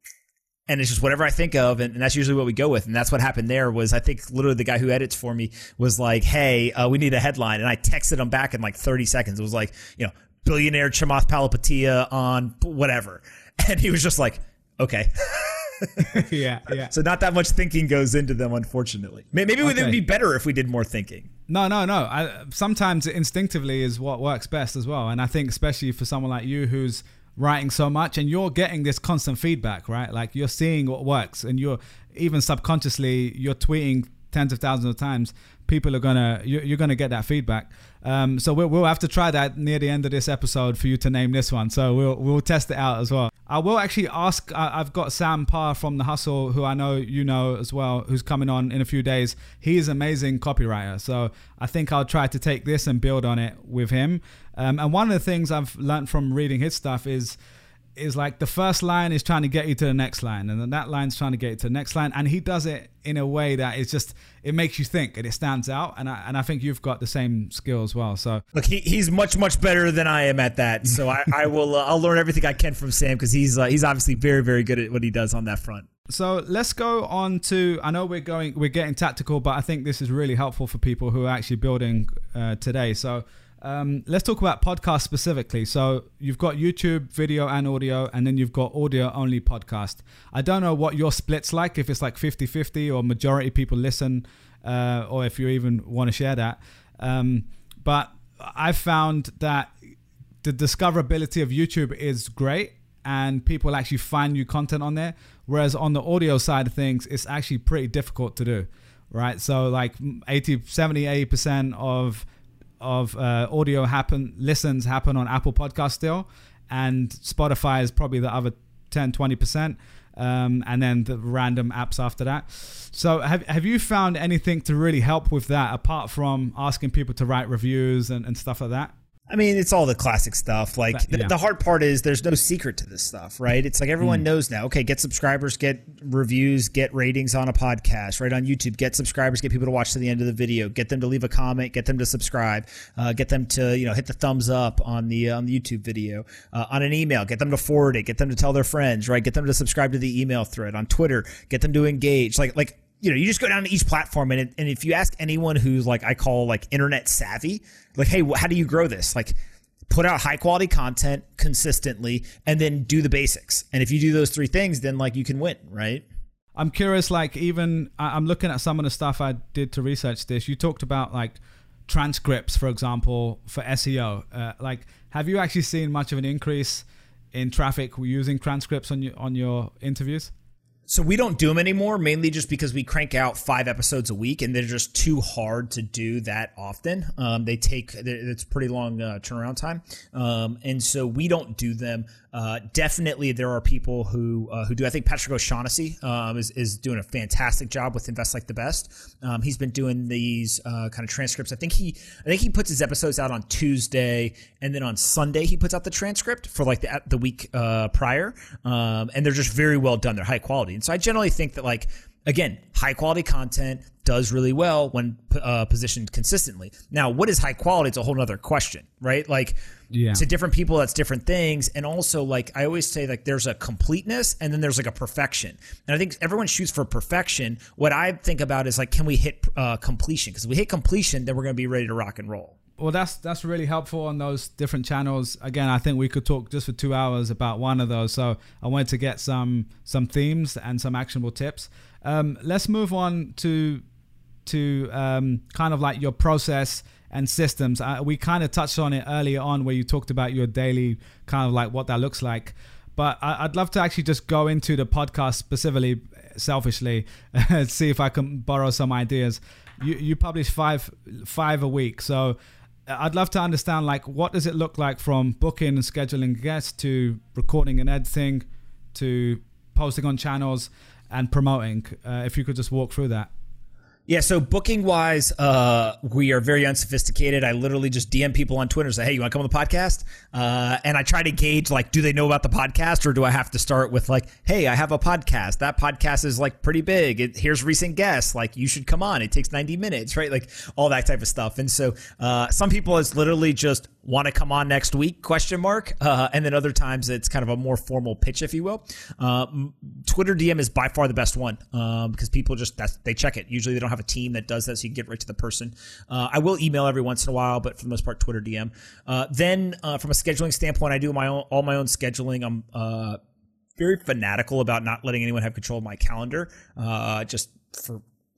And it's just whatever I think of, and, and that's usually what we go with. And that's what happened there was I think literally the guy who edits for me was like, hey, uh, we need a headline. And I texted him back in like thirty seconds. It was like, you know, billionaire Chamath Palihapitiya on whatever. And he was just like, okay. yeah, yeah. So not that much thinking goes into them, unfortunately. Maybe okay. it would be better if we did more thinking. No, no, no. I, sometimes instinctively is what works best as well. And I think especially for someone like you who's writing so much and you're getting this constant feedback, right? Like you're seeing what works and you're even subconsciously you're tweeting tens of thousands of times, people are gonna you, you're gonna get that feedback. Um, so we'll, we'll have to try that near the end of this episode for you to name this one. So we'll we'll test it out as well. I will actually ask. I, I've got Sam Parr from The Hustle, who I know you know as well, who's coming on in a few days. He's an amazing copywriter. So I think I'll try to take this and build on it with him. Um, and one of the things I've learned from reading his stuff is. is like the first line is trying to get you to the next line, and then that line's trying to get you to the next line, and he does it in a way that is just, it makes you think and it stands out, and I, and I think you've got the same skill as well. So look, he, he's much much better than I am at that, so I, I will uh, I'll learn everything I can from Sam, because he's uh, he's obviously very very good at what he does on that front. So let's go on to, I know we're going we're getting tactical, but I think this is really helpful for people who are actually building uh, today. So Um, let's talk about podcasts specifically. So you've got YouTube, video and audio, and then you've got audio only podcast. I don't know what your split's like, if it's like fifty-fifty or majority people listen, uh, or if you even want to share that. Um, but I've found that the discoverability of YouTube is great and people actually find new content on there. Whereas on the audio side of things, it's actually pretty difficult to do, right? So like eighty, seventy, eighty percent of of uh, audio happen listens happen on Apple Podcasts still, and Spotify is probably the other ten, twenty percent, um, and then the random apps after that. So have have you found anything to really help with that, apart from asking people to write reviews and, and stuff like that? I mean, it's all the classic stuff. Like But, yeah. the, the hard part is there's no secret to this stuff, right? It's like everyone mm. knows now, okay, get subscribers, get reviews, get ratings on a podcast, right? On YouTube, get subscribers, get people to watch to the end of the video, get them to leave a comment, get them to subscribe, uh, get them to, you know, hit the thumbs up on the, uh, on the YouTube video, uh, on an email, get them to forward it, get them to tell their friends, right? Get them to subscribe to the email thread on Twitter, get them to engage. Like, like, you know, you just go down to each platform, and it, and if you ask anyone who's like, I call like internet savvy, like, hey, how do you grow this? Like, put out high quality content consistently, and then do the basics. And if you do those three things, then like you can win, right? I'm curious, like even I'm looking at some of the stuff I did to research this. You talked about like transcripts, for example, for S E O. Uh, like, have you actually seen much of an increase in traffic using transcripts on your on your interviews? So we don't do them anymore, mainly just because we crank out five episodes a week, and they're just too hard to do that often. Um, they take, it's pretty long uh, turnaround time. Um, and so we don't do them. Uh, definitely there are people who uh, who do. I think Patrick O'Shaughnessy um, is, is doing a fantastic job with Invest Like the Best. Um, he's been doing these uh, kind of transcripts. I think he I think he puts his episodes out on Tuesday, and then on Sunday he puts out the transcript for like the, the week uh, prior. Um, and they're just very well done. They're high quality. And so I generally think that, like, again, high quality content does really well when uh, positioned consistently. Now, what is high quality? It's a whole other question, right? Like, yeah. To different people, that's different things. And also, like, I always say, like, there's a completeness and then there's like a perfection. And I think everyone shoots for perfection. What I think about is like, can we hit uh, completion? Because if we hit completion, then we're going to be ready to rock and roll. Well, that's that's really helpful on those different channels. Again, I think we could talk just for two hours about one of those. So I wanted to get some some themes and some actionable tips. Um, let's move on to to um, kind of like your process and systems. Uh, we kind of touched on it earlier on, where you talked about your daily kind of like what that looks like. But I, I'd love to actually just go into the podcast specifically, selfishly, and see if I can borrow some ideas. You you publish five five a week, so I'd love to understand, like, what does it look like from booking and scheduling guests to recording and editing to posting on channels and promoting? Uh, if you could just walk through that. Yeah, so booking wise, uh, we are very unsophisticated. I literally just D M people on Twitter and say, hey, you want to come on the podcast? Uh, and I try to gauge, like, do they know about the podcast, or do I have to start with like, hey, I have a podcast. That podcast is like pretty big. It, here's recent guests. Like, you should come on. It takes ninety minutes, right? Like all that type of stuff. And so uh, some people is literally just want to come on next week, question mark. Uh, and then other times it's kind of a more formal pitch, if you will. Uh, Twitter D M is by far the best one um, because people just, that's, they check it. Usually they don't have a team that does that, so you can get right to the person. Uh, I will email every once in a while, but for the most part, Twitter D M. Uh, then uh, from a scheduling standpoint, I do my own, all my own scheduling. I'm uh, very fanatical about not letting anyone have control of my calendar, uh, just for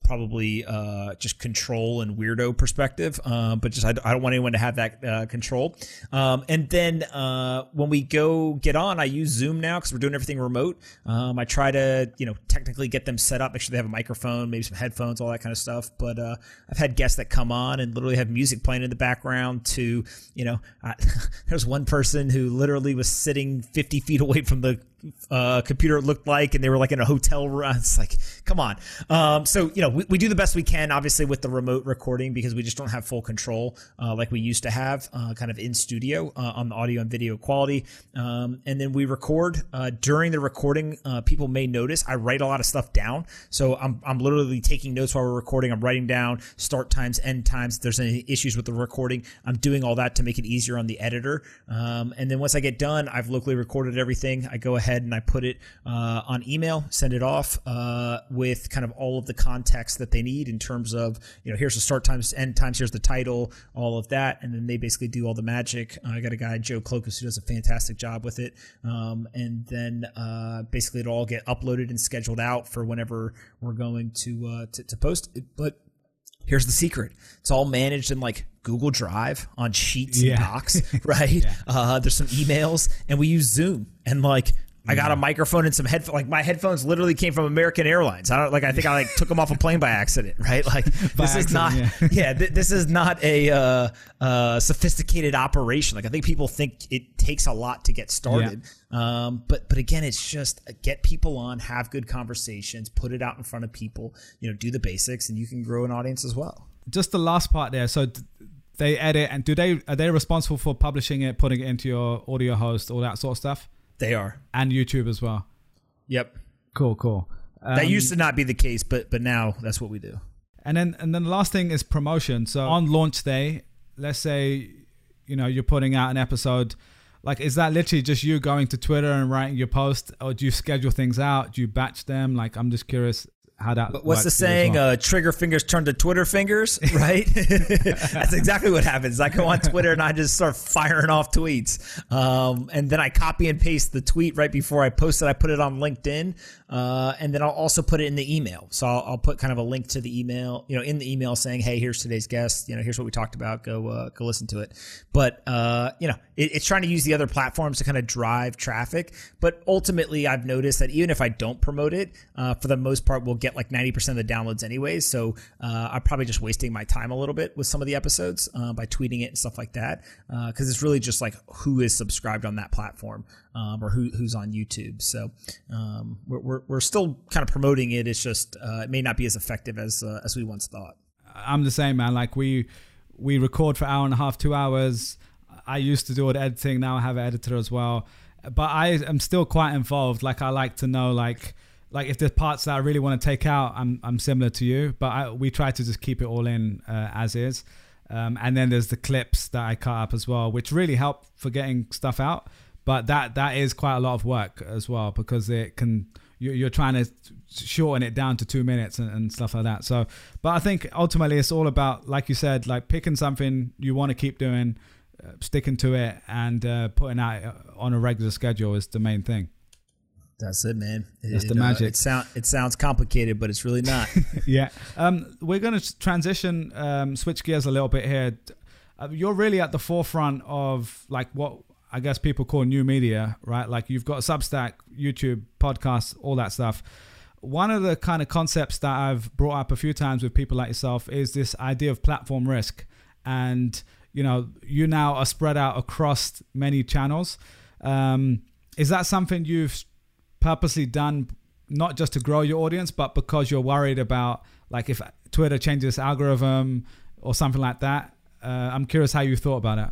probably uh, just control and weirdo perspective, uh, but just I, I don't want anyone to have that uh, control. Um, and then uh, when we go get on, I use Zoom now because we're doing everything remote. Um, I try to, you know, technically get them set up, make sure they have a microphone, maybe some headphones, all that kind of stuff. But uh, I've had guests that come on and literally have music playing in the background to, you know, I, there's one person who literally was sitting fifty feet away from the uh, computer, it looked like, and they were like in a hotel room. It's like, come on. Um, so, you know, we, we do the best we can, obviously, with the remote recording because we just don't have full control uh, like we used to have uh, kind of in studio uh, on the audio and video quality. Um, and then we record. Uh, during the recording, uh, people may notice I write a lot of stuff down. So I'm, I'm literally taking notes while we're recording. I'm writing down start times, end times. If there's any issues with the recording, I'm doing all that to make it easier on the editor. Um, and then once I get done, I've locally recorded everything. I go ahead and I put it uh, on email, send it off uh, with kind of all of the context that they need in terms of, you know, here's the start times, end times, here's the title, all of that. And then they basically do all the magic. Uh, I got a guy, Joe Clokus, who does a fantastic job with it. Um, and then uh, basically it'll all get uploaded and scheduled out for whenever we're going to, uh, to, to post it. But here's the secret. It's all managed in like Google Drive on Sheets yeah. and Docs, right? yeah. uh, there's some emails and we use Zoom and like, I got a microphone and some headphones. Like my headphones literally came from American Airlines. I don't like. I think I like took them off a plane by accident, right? Like this is not. Yeah, yeah th- this is not a uh, uh, sophisticated operation. Like I think people think it takes a lot to get started. Yeah. Um, but but again, it's just get people on, have good conversations, put it out in front of people. You know, do the basics, and you can grow an audience as well. Just the last part there. So. Th- they edit and do they are they responsible for publishing it, putting it into your audio host, all that sort of stuff? They are. And YouTube as well. Yep. Cool, cool. Um, that used to not be the case, but but now that's what we do. And then and then the last thing is promotion. So on launch day, let's say, you know, you're putting out an episode. Like, is that literally just you going to Twitter and writing your post? Or do you schedule things out? Do you batch them? Like, I'm just curious how that What's the saying? Well. Uh, trigger fingers turn to Twitter fingers, right? That's exactly what happens. I go on Twitter and I just start firing off tweets. Um, and then I copy and paste the tweet right before I post it. I put it on LinkedIn. Uh, and then I'll also put it in the email. So I'll, I'll put kind of a link to the email, you know, in the email saying, hey, here's today's guest. You know, here's what we talked about. Go, uh, go listen to it. But, uh, you know, it, it's trying to use the other platforms to kind of drive traffic. But ultimately, I've noticed that even if I don't promote it, uh, for the most part, we'll get like ninety percent of the downloads anyways. So uh, I'm probably just wasting my time a little bit with some of the episodes uh, by tweeting it and stuff like that. Because uh, it's really just like who is subscribed on that platform um, or who, who's on YouTube. So um, we're, we're we're still kind of promoting it. It's just uh, it may not be as effective as uh, as we once thought. I'm the same, man. Like we we record for an hour and a half, two hours. I used to do all the editing. Now I have an editor as well. But I am still quite involved. Like I like to know like like if there's parts that I really want to take out, I'm I'm similar to you. But I, we try to just keep it all in uh, as is. Um, and then there's the clips that I cut up as well, which really help for getting stuff out. But that that is quite a lot of work as well because it can you're trying to shorten it down to two minutes and, and stuff like that. So, but I think ultimately it's all about, like you said, like picking something you want to keep doing, uh, sticking to it, and uh, putting out on a regular schedule is the main thing. That's it, man. That's it, the magic. Uh, it, sound, it sounds complicated, but it's really not. yeah. Um, we're going to transition, um, switch gears a little bit here. Uh, you're really at the forefront of like what I guess people call new media, right? Like you've got Substack, YouTube, podcasts, all that stuff. One of the kind of concepts that I've brought up a few times with people like yourself is this idea of platform risk. And, you know, you now are spread out across many channels. Um, is that something you've purposely done, not just to grow your audience, but because you're worried about like if Twitter changes algorithm or something like that? Uh, I'm curious how you thought about it.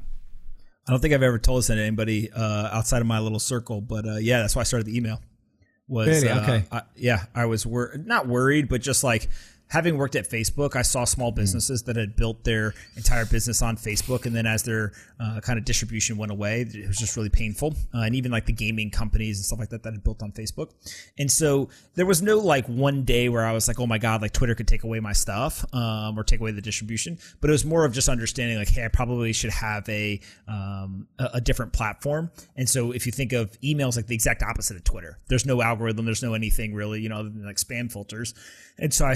I don't think I've ever told this to anybody uh, outside of my little circle, but uh, yeah, that's why I started the email. Was really? uh, Okay. I, yeah, I was wor- not worried, but just like having worked at Facebook, I saw small businesses that had built their entire business on Facebook, and then as their uh, kind of distribution went away, it was just really painful. Uh, and even like the gaming companies and stuff like that that had built on Facebook. And so there was no like one day where I was like, oh my God, like Twitter could take away my stuff um, or take away the distribution. But it was more of just understanding like, hey, I probably should have a, um, a, a different platform. And so if you think of emails, like the exact opposite of Twitter, there's no algorithm, there's no anything really, you know, other than like spam filters. And so I said, this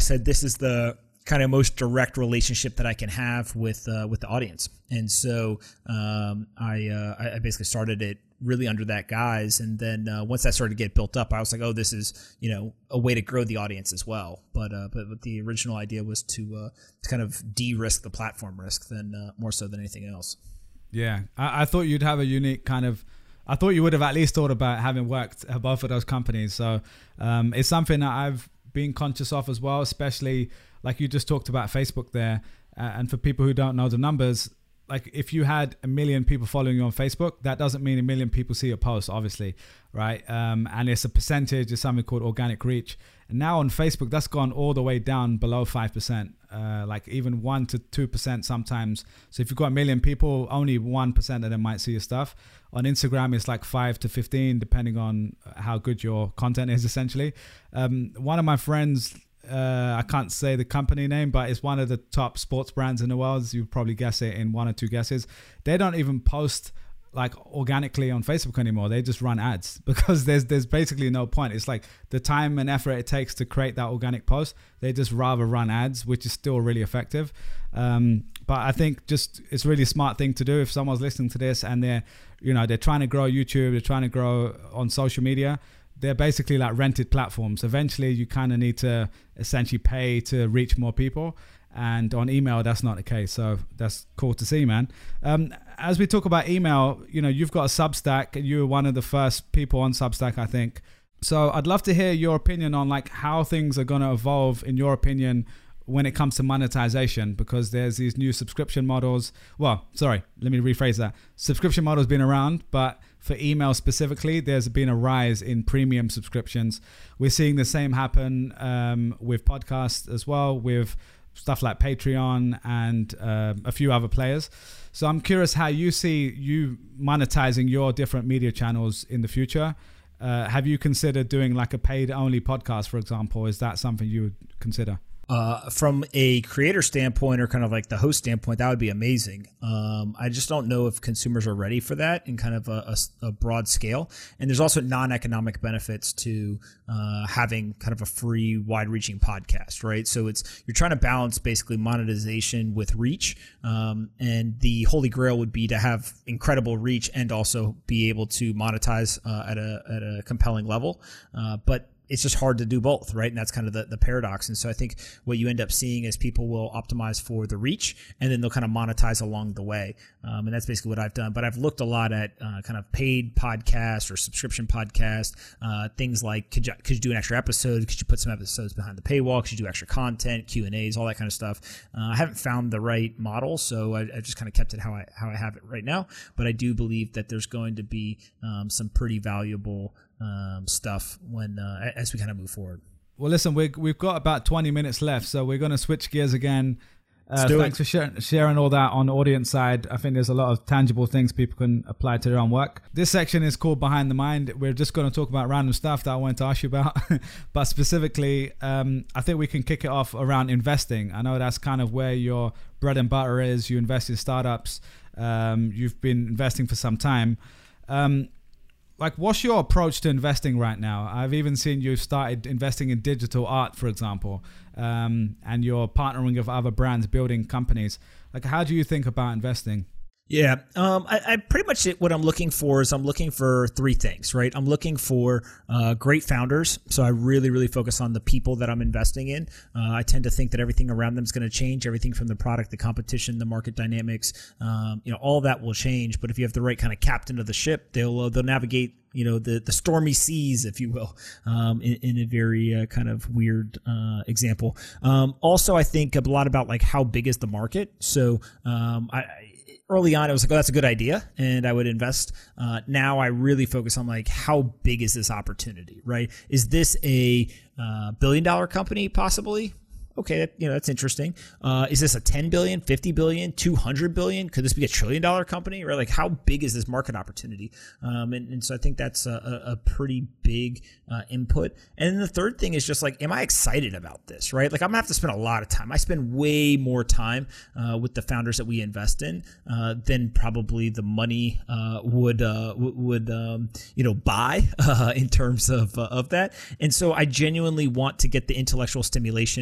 is the kind of most direct relationship that I can have with uh, with the audience. And so um, I uh, I basically started it really under that guise. And then uh, once that started to get built up, I was like, oh, this is, you know, a way to grow the audience as well. But uh, but, but the original idea was to, uh, to kind of de-risk the platform risk than uh, more so than anything else. Yeah, I, I thought you'd have a unique kind of, I thought you would have at least thought about having worked at both of those companies. So um, it's something that I've been conscious of as well, especially like you just talked about Facebook there. Uh, and for people who don't know the numbers, like if you had a million people following you on Facebook, that doesn't mean a million people see your post, obviously, right? Um, and it's a percentage, it's something called organic reach. And now on Facebook, that's gone all the way down below five percent, uh, like even one to two percent sometimes. So if you've got a million people, only one percent of them might see your stuff. On Instagram, it's like five to fifteen, depending on how good your content is, essentially. Um, one of my friends, Uh, I can't say the company name, but it's one of the top sports brands in the world. You'd probably guess it in one or two guesses. They don't even post like organically on Facebook anymore. They just run ads because there's there's basically no point. It's like the time and effort it takes to create that organic post. They just rather run ads, which is still really effective. Um, but I think just it's a really smart thing to do if someone's listening to this and they're, you know, they're trying to grow YouTube, they're trying to grow on social media. They're basically like rented platforms. Eventually, you kind of need to essentially pay to reach more people. And on email, that's not the case. So that's cool to see, man. Um, as we talk about email, you know, you've got a Substack. You were one of the first people on Substack, I think. So I'd love to hear your opinion on like how things are going to evolve, in your opinion, when it comes to monetization, because there's these new subscription models. Well, sorry, let me rephrase that. Subscription models been around, but for email specifically, there's been a rise in premium subscriptions. We're seeing the same happen um, with podcasts as well, with stuff like Patreon and uh, a few other players. So I'm curious how you see you monetizing your different media channels in the future. Uh, have you considered doing like a paid only podcast, for example? Is that something you would consider? Uh, from a creator standpoint or kind of like the host standpoint, that would be amazing. Um, I just don't know if consumers are ready for that in kind of a, a, a broad scale. And there's also non-economic benefits to uh, having kind of a free, wide-reaching podcast, right? So it's you're trying to balance basically monetization with reach. Um, and the holy grail would be to have incredible reach and also be able to monetize uh, at a at a compelling level. Uh, but it's just hard to do both, right? And that's kind of the, the paradox. And so I think what you end up seeing is people will optimize for the reach and then they'll kind of monetize along the way. Um, and that's basically what I've done. But I've looked a lot at uh, kind of paid podcasts or subscription podcasts, uh, things like could you, could you do an extra episode? Could you put some episodes behind the paywall? Could you do extra content, Q and A's, all that kind of stuff? Uh, I haven't found the right model, so I, I just kind of kept it how I how I have it right now. But I do believe that there's going to be um, some pretty valuable um, stuff when uh, as we kind of move forward. Well, listen, we we've got about twenty minutes left, so we're going to switch gears again. Uh, thanks it. for share, sharing all that on the audience side. I think there's a lot of tangible things people can apply to their own work. This section is called Behind the Mind. We're just going to talk about random stuff that I wanted to ask you about. But specifically, um, I think we can kick it off around investing. I know that's kind of where your bread and butter is. You invest in startups. Um, you've been investing for some time. Um, Like, what's your approach to investing right now? I've even seen you started investing in digital art, for example, um, and you're partnering with other brands, building companies. Like, how do you think about investing? Yeah, um, I, I pretty much what I'm looking for is I'm looking for three things, right? I'm looking for uh, great founders. So I really, really focus on the people that I'm investing in. Uh, I tend to think that everything around them is going to change. Everything from the product, the competition, the market dynamics, um, you know, all that will change. But if you have the right kind of captain of the ship, they'll uh, they'll navigate, you know, the the stormy seas, if you will, um, in, in a very uh, kind of weird uh, example. Um, also, I think a lot about like how big is the market. So um, I. Early on, I was like, oh, that's a good idea, and I would invest. Uh, now I really focus on like, how big is this opportunity, right? Is this a uh, billion dollar company possibly? Okay, that, you know, that's interesting. Uh, is this a ten billion, fifty billion, two hundred billion? Could this be a trillion dollar company? Right? Like, how big is this market opportunity? Um, and, and so I think that's a, a pretty big uh, input. And then the third thing is just like, am I excited about this? Right? Like, I'm gonna have to spend a lot of time. I spend way more time uh, with the founders that we invest in uh, than probably the money uh, would uh, would um, you know buy uh, in terms of uh, of that. And so I genuinely want to get the intellectual stimulation and excitement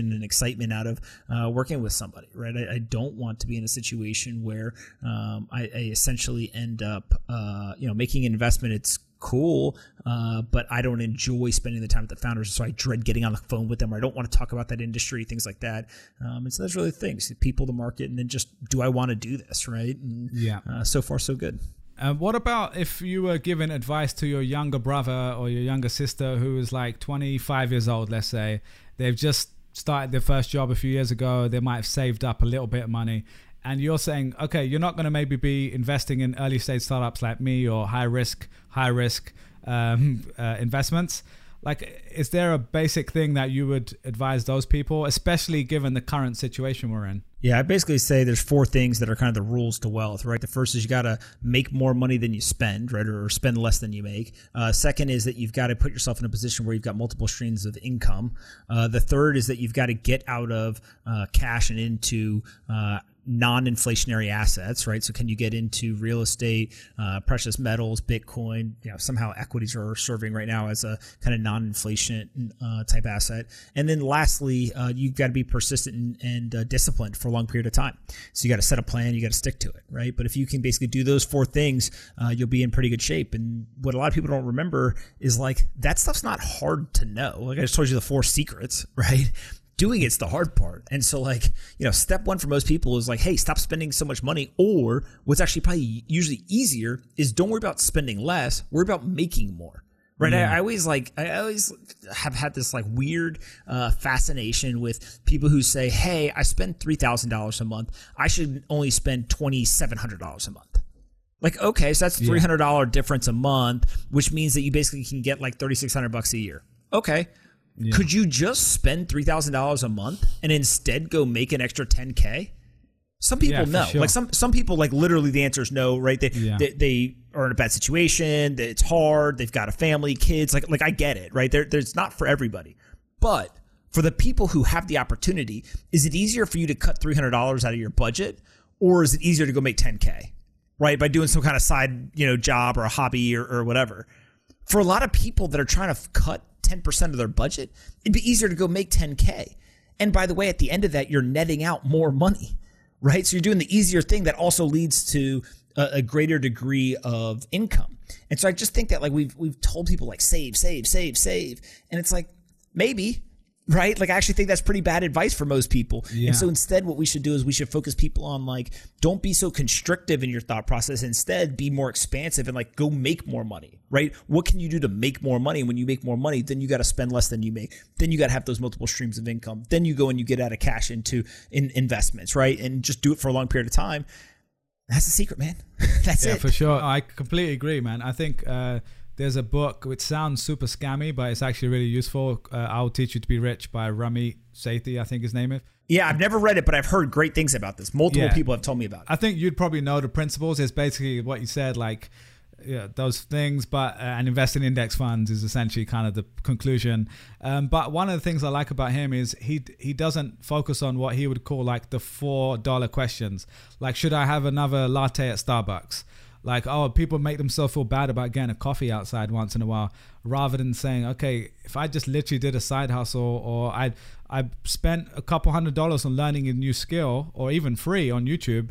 excitement out of uh, working with somebody, right? I, I don't want to be in a situation where um, I, I essentially end up, uh, you know, making an investment. It's cool, uh, but I don't enjoy spending the time with the founders, so I dread getting on the phone with them, or I don't want to talk about that industry, things like that. Um, and so that's really the things, people, the market, and then just, do I want to do this, right? And, yeah. Uh, so far, so good. Uh, what about if you were giving advice to your younger brother or your younger sister who is like twenty-five years old, let's say, they've just started their first job a few years ago, they might have saved up a little bit of money, and you're saying, okay, you're not going to maybe be investing in early stage startups like me or high risk, high risk um, uh, investments. Like, is there a basic thing that you would advise those people, especially given the current situation we're in? Yeah, I basically say there's four things that are kind of the rules to wealth, right? The first is you got to make more money than you spend, right? Or spend less than you make. Uh, second is that you've got to put yourself in a position where you've got multiple streams of income. Uh, the third is that you've got to get out of uh, cash and into uh, non-inflationary assets, right? So can you get into real estate, uh, precious metals, Bitcoin? You know, somehow equities are serving right now as a kind of non-inflation uh, type asset. And then lastly, uh, you've got to be persistent and, and uh, disciplined for a long period of time. So you got to set a plan, you got to stick to it, right? But if you can basically do those four things, uh, you'll be in pretty good shape. And what a lot of people don't remember is like, that stuff's not hard to know. Like I just told you the four secrets, right? Doing it's the hard part. And so like, you know, step one for most people is like, hey, stop spending so much money. Or what's actually probably usually easier is don't worry about spending less, worry about making more. Right. Yeah. I, I always like, I always have had this like weird uh, fascination with people who say, hey, I spend three thousand dollars a month. I should only spend two thousand seven hundred dollars a month. Like, okay, so that's three hundred dollars yeah. difference a month, which means that you basically can get like thirty-six hundred bucks a year. Okay. Yeah. Could you just spend three thousand dollars a month and instead go make an extra ten K? Some people yeah, know. Sure. Like some some people, like literally the answer is no, right? They, yeah. they they are in a bad situation. It's hard. They've got a family, kids. Like like I get it, right? There, there's not for everybody. But for the people who have the opportunity, is it easier for you to cut three hundred dollars out of your budget, or is it easier to go make ten K, right? By doing some kind of side, you know, job or a hobby or, or whatever. For a lot of people that are trying to cut ten percent of their budget, it'd be easier to go make ten K. And by the way, at the end of that, you're netting out more money, right? So you're doing the easier thing that also leads to a, a greater degree of income. And so I just think that like we've we've told people like save, save, save, save. And it's like, maybe, right? Like I actually think that's pretty bad advice for most people. Yeah. And so instead what we should do is we should focus people on like, don't be so constrictive in your thought process. Instead, be more expansive and like go make more money, right? What can you do to make more money? When you make more money, then you got to spend less than you make. Then you got to have those multiple streams of income. Then you go and you get out of cash into in investments, right? And just do it for a long period of time. That's the secret, man. That's yeah, it. Yeah, for sure. I completely agree, man. I think, uh, there's a book which sounds super scammy, but it's actually really useful. Uh, I'll Teach You to Be Rich by Ramit Sethi, I think his name is. Yeah, I've never read it, but I've heard great things about this. Multiple yeah. people have told me about it. I think you'd probably know the principles. It's basically what you said, like yeah, those things, but uh, and invest in index funds is essentially kind of the conclusion. Um, but one of the things I like about him is he he doesn't focus on what he would call like the four dollar questions. Like, should I have another latte at Starbucks? Like, oh, people make themselves feel bad about getting a coffee outside once in a while, rather than saying, okay, if I just literally did a side hustle, or I I spent a couple hundred dollars on learning a new skill, or even free on YouTube,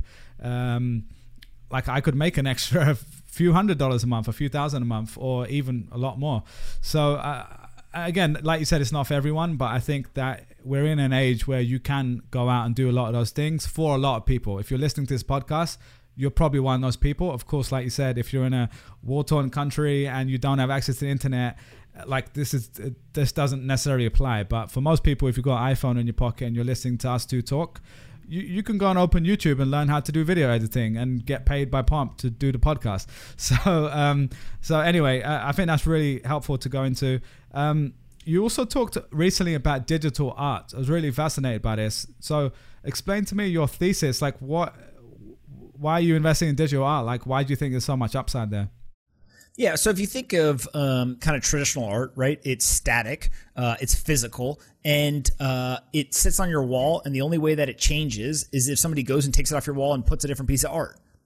um, like I could make an extra few hundred dollars a month, a few thousand a month, or even a lot more. So uh, again, like you said, it's not for everyone, but I think that we're in an age where you can go out and do a lot of those things for a lot of people. If you're listening to this podcast, you're probably one of those people. Of course, like you said, if you're in a war-torn country and you don't have access to the internet, like this is this doesn't necessarily apply. But for most people, if you've got an iPhone in your pocket and you're listening to us two talk, you, you can go and open YouTube and learn how to do video editing and get paid by Pomp to do the podcast. So, um, so anyway, I, I think that's really helpful to go into. Um, you also talked recently about digital art. I was really fascinated by this. So explain to me your thesis, like what... Why are you investing in digital art? Like, why do you think there's so much upside there? Yeah, so if you think of um, kind of traditional art, right, it's static, uh, it's physical, and uh, it sits on your wall, and the only way that it changes is if somebody goes and takes it off your wall and puts a different piece of art,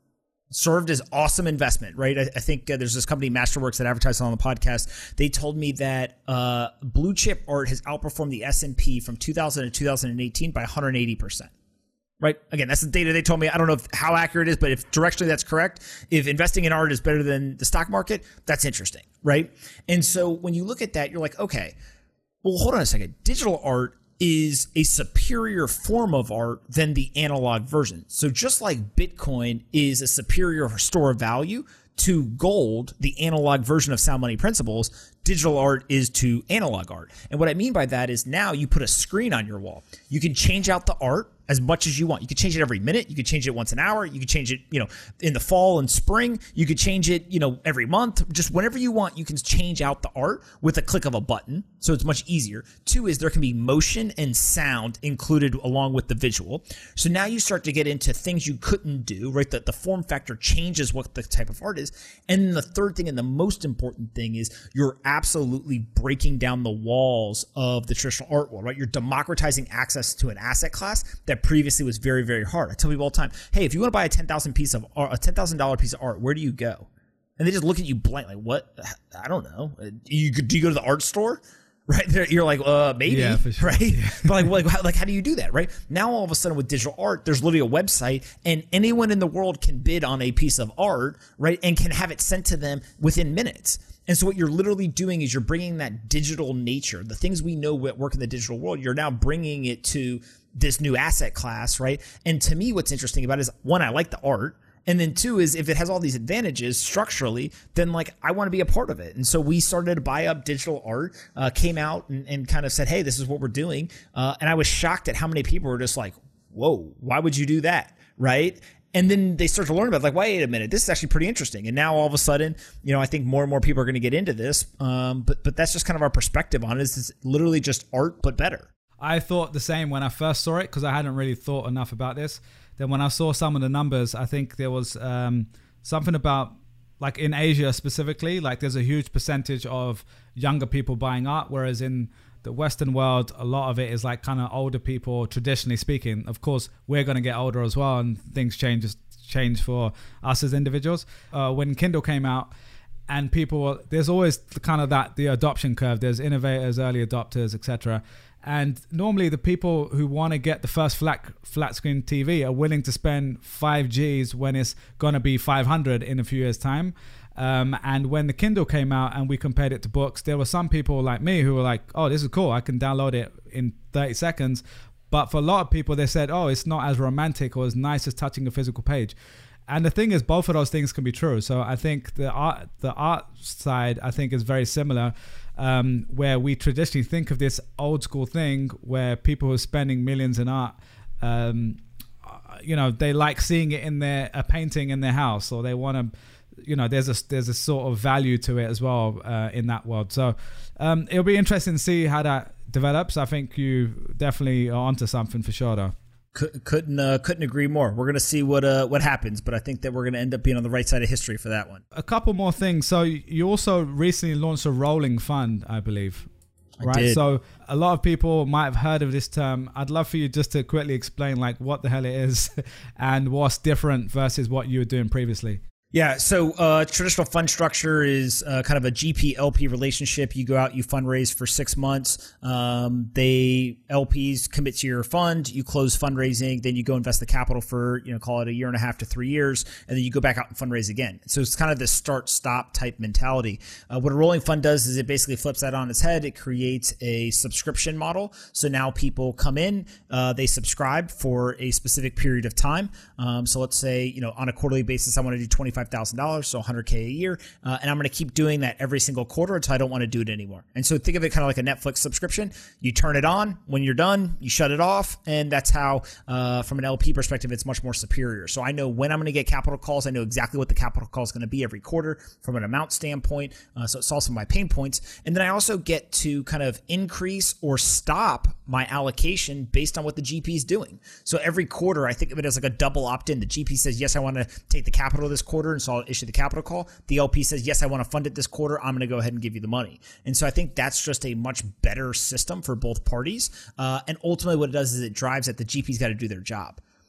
served as awesome investment, right? I, I think uh, there's this company, Masterworks, that advertised on the podcast. They told me that uh, blue chip art has outperformed the S and P from two thousand to two thousand eighteen by one hundred eighty percent. Right? Again, that's the data they told me. I don't know if, how accurate it is, but if directionally that's correct, if investing in art is better than the stock market, that's interesting, right? And so when you look at that, you're like, okay, well, hold on a second. Digital art is a superior form of art than the analog version. So just like Bitcoin is a superior store of value to gold, the analog version of sound money principles, digital art is to analog art. And what I mean by that is now you put a screen on your wall. You can change out the art as much as you want. You could change it every minute. You could change it once an hour. You could change it, you know, in the fall and spring. You could change it, you know, every month. Just whenever you want, you can change out the art with a click of a button. So it's much easier. Two is there can be motion and sound included along with the visual. So now you start to get into things you couldn't do, right? That the form factor changes what the type of art is. And then the third thing and the most important thing is you're absolutely breaking down the walls of the traditional art world, right? You're democratizing access to an asset class that previously was very, very hard. I tell people all the time, hey, if you want to buy a ten thousand piece of art, a ten thousand dollars piece of art, where do you go? And they just look at you blank, like, what? I don't know. You do you go to the art store? Right there, you're like, uh, maybe, yeah, for sure. right? Yeah. But like, like, how, like, how do you do that, right? Now, all of a sudden, with digital art, there's literally a website, and anyone in the world can bid on a piece of art, right, and can have it sent to them within minutes. And so, what you're literally doing is you're bringing that digital nature, the things we know that work in the digital world, you're now bringing it to this new asset class, right? And to me, what's interesting about it is, one, I like the art. And then two is if it has all these advantages structurally, then like I want to be a part of it. And so we started to buy up digital art, uh, came out and, and kind of said, hey, this is what we're doing. Uh, and I was shocked at how many people were just like, whoa, why would you do that? Right. And then they start to learn about it, like, wait a minute, this is actually pretty interesting. And now all of a sudden, you know, I think more and more people are going to get into this. Um, but but that's just kind of our perspective on it. It's literally just art, but better. I thought the same when I first saw it because I hadn't really thought enough about this. Then when I saw some of the numbers, I think there was um, something about, like in Asia specifically, like there's a huge percentage of younger people buying art, whereas in the Western world, a lot of it is like kind of older people, traditionally speaking. Of course, we're going to get older as well, and things change change for us as individuals. Uh, when Kindle came out, and people, there's always kind of that, the adoption curve. There's innovators, early adopters, et cetera. And normally the people who want to get the first flat flat screen T V are willing to spend five G's when it's going to be five hundred in a few years' time. Um, and when the Kindle came out and we compared it to books, there were some people like me who were like, oh, this is cool. I can download it in thirty seconds. But for a lot of people, they said, oh, it's not as romantic or as nice as touching a physical page. And the thing is, both of those things can be true. So I think the art, the art side, I think is very similar. Um, where we traditionally think of this old school thing where people who are spending millions in art, um, you know, they like seeing it in their a painting in their house, or they want to, you know, there's a there's a sort of value to it as well uh, in that world. So um, it'll be interesting to see how that develops. I think you definitely are onto something for sure, though. Couldn't uh, couldn't agree more. We're gonna see what uh, what happens, but I think that we're gonna end up being on the right side of history for that one. A couple more things. So you also recently launched a rolling fund, I believe, right? I did. So a lot of people might have heard of this term. I'd love for you just to quickly explain like what the hell it is and what's different versus what you were doing previously. Yeah, so uh, traditional fund structure is uh, kind of a G P L P relationship. You go out, you fundraise for six months. Um, they L Ps commit to your fund. You close fundraising, then you go invest the capital for, you know, call it a year and a half to three years, and then you go back out and fundraise again. So it's kind of this start-stop type mentality. Uh, what a rolling fund does is it basically flips that on its head. It creates a subscription model. So now people come in, uh, they subscribe for a specific period of time. Um, so let's say, you know, on a quarterly basis, I want to do twenty-five thousand dollars, so one hundred K a year. Uh, and I'm going to keep doing that every single quarter until I don't want to do it anymore. And so think of it kind of like a Netflix subscription. You turn it on. When you're done, you shut it off. And that's how, uh, from an L P perspective, it's much more superior. So I know when I'm going to get capital calls. I know exactly what the capital call is going to be every quarter from an amount standpoint. Uh, so it solves some of my pain points. And then I also get to kind of increase or stop my allocation based on what the G P is doing. So every quarter, I think of it as like a double opt-in. The G P says, yes, I want to take the capital this quarter, and so I'll issue the capital call. The L P says, yes, I want to fund it this quarter. I'm going to go ahead and give you the money. And so I think that's just a much better system for both parties. Uh, and ultimately what it does is it drives that the G P's got to do their job.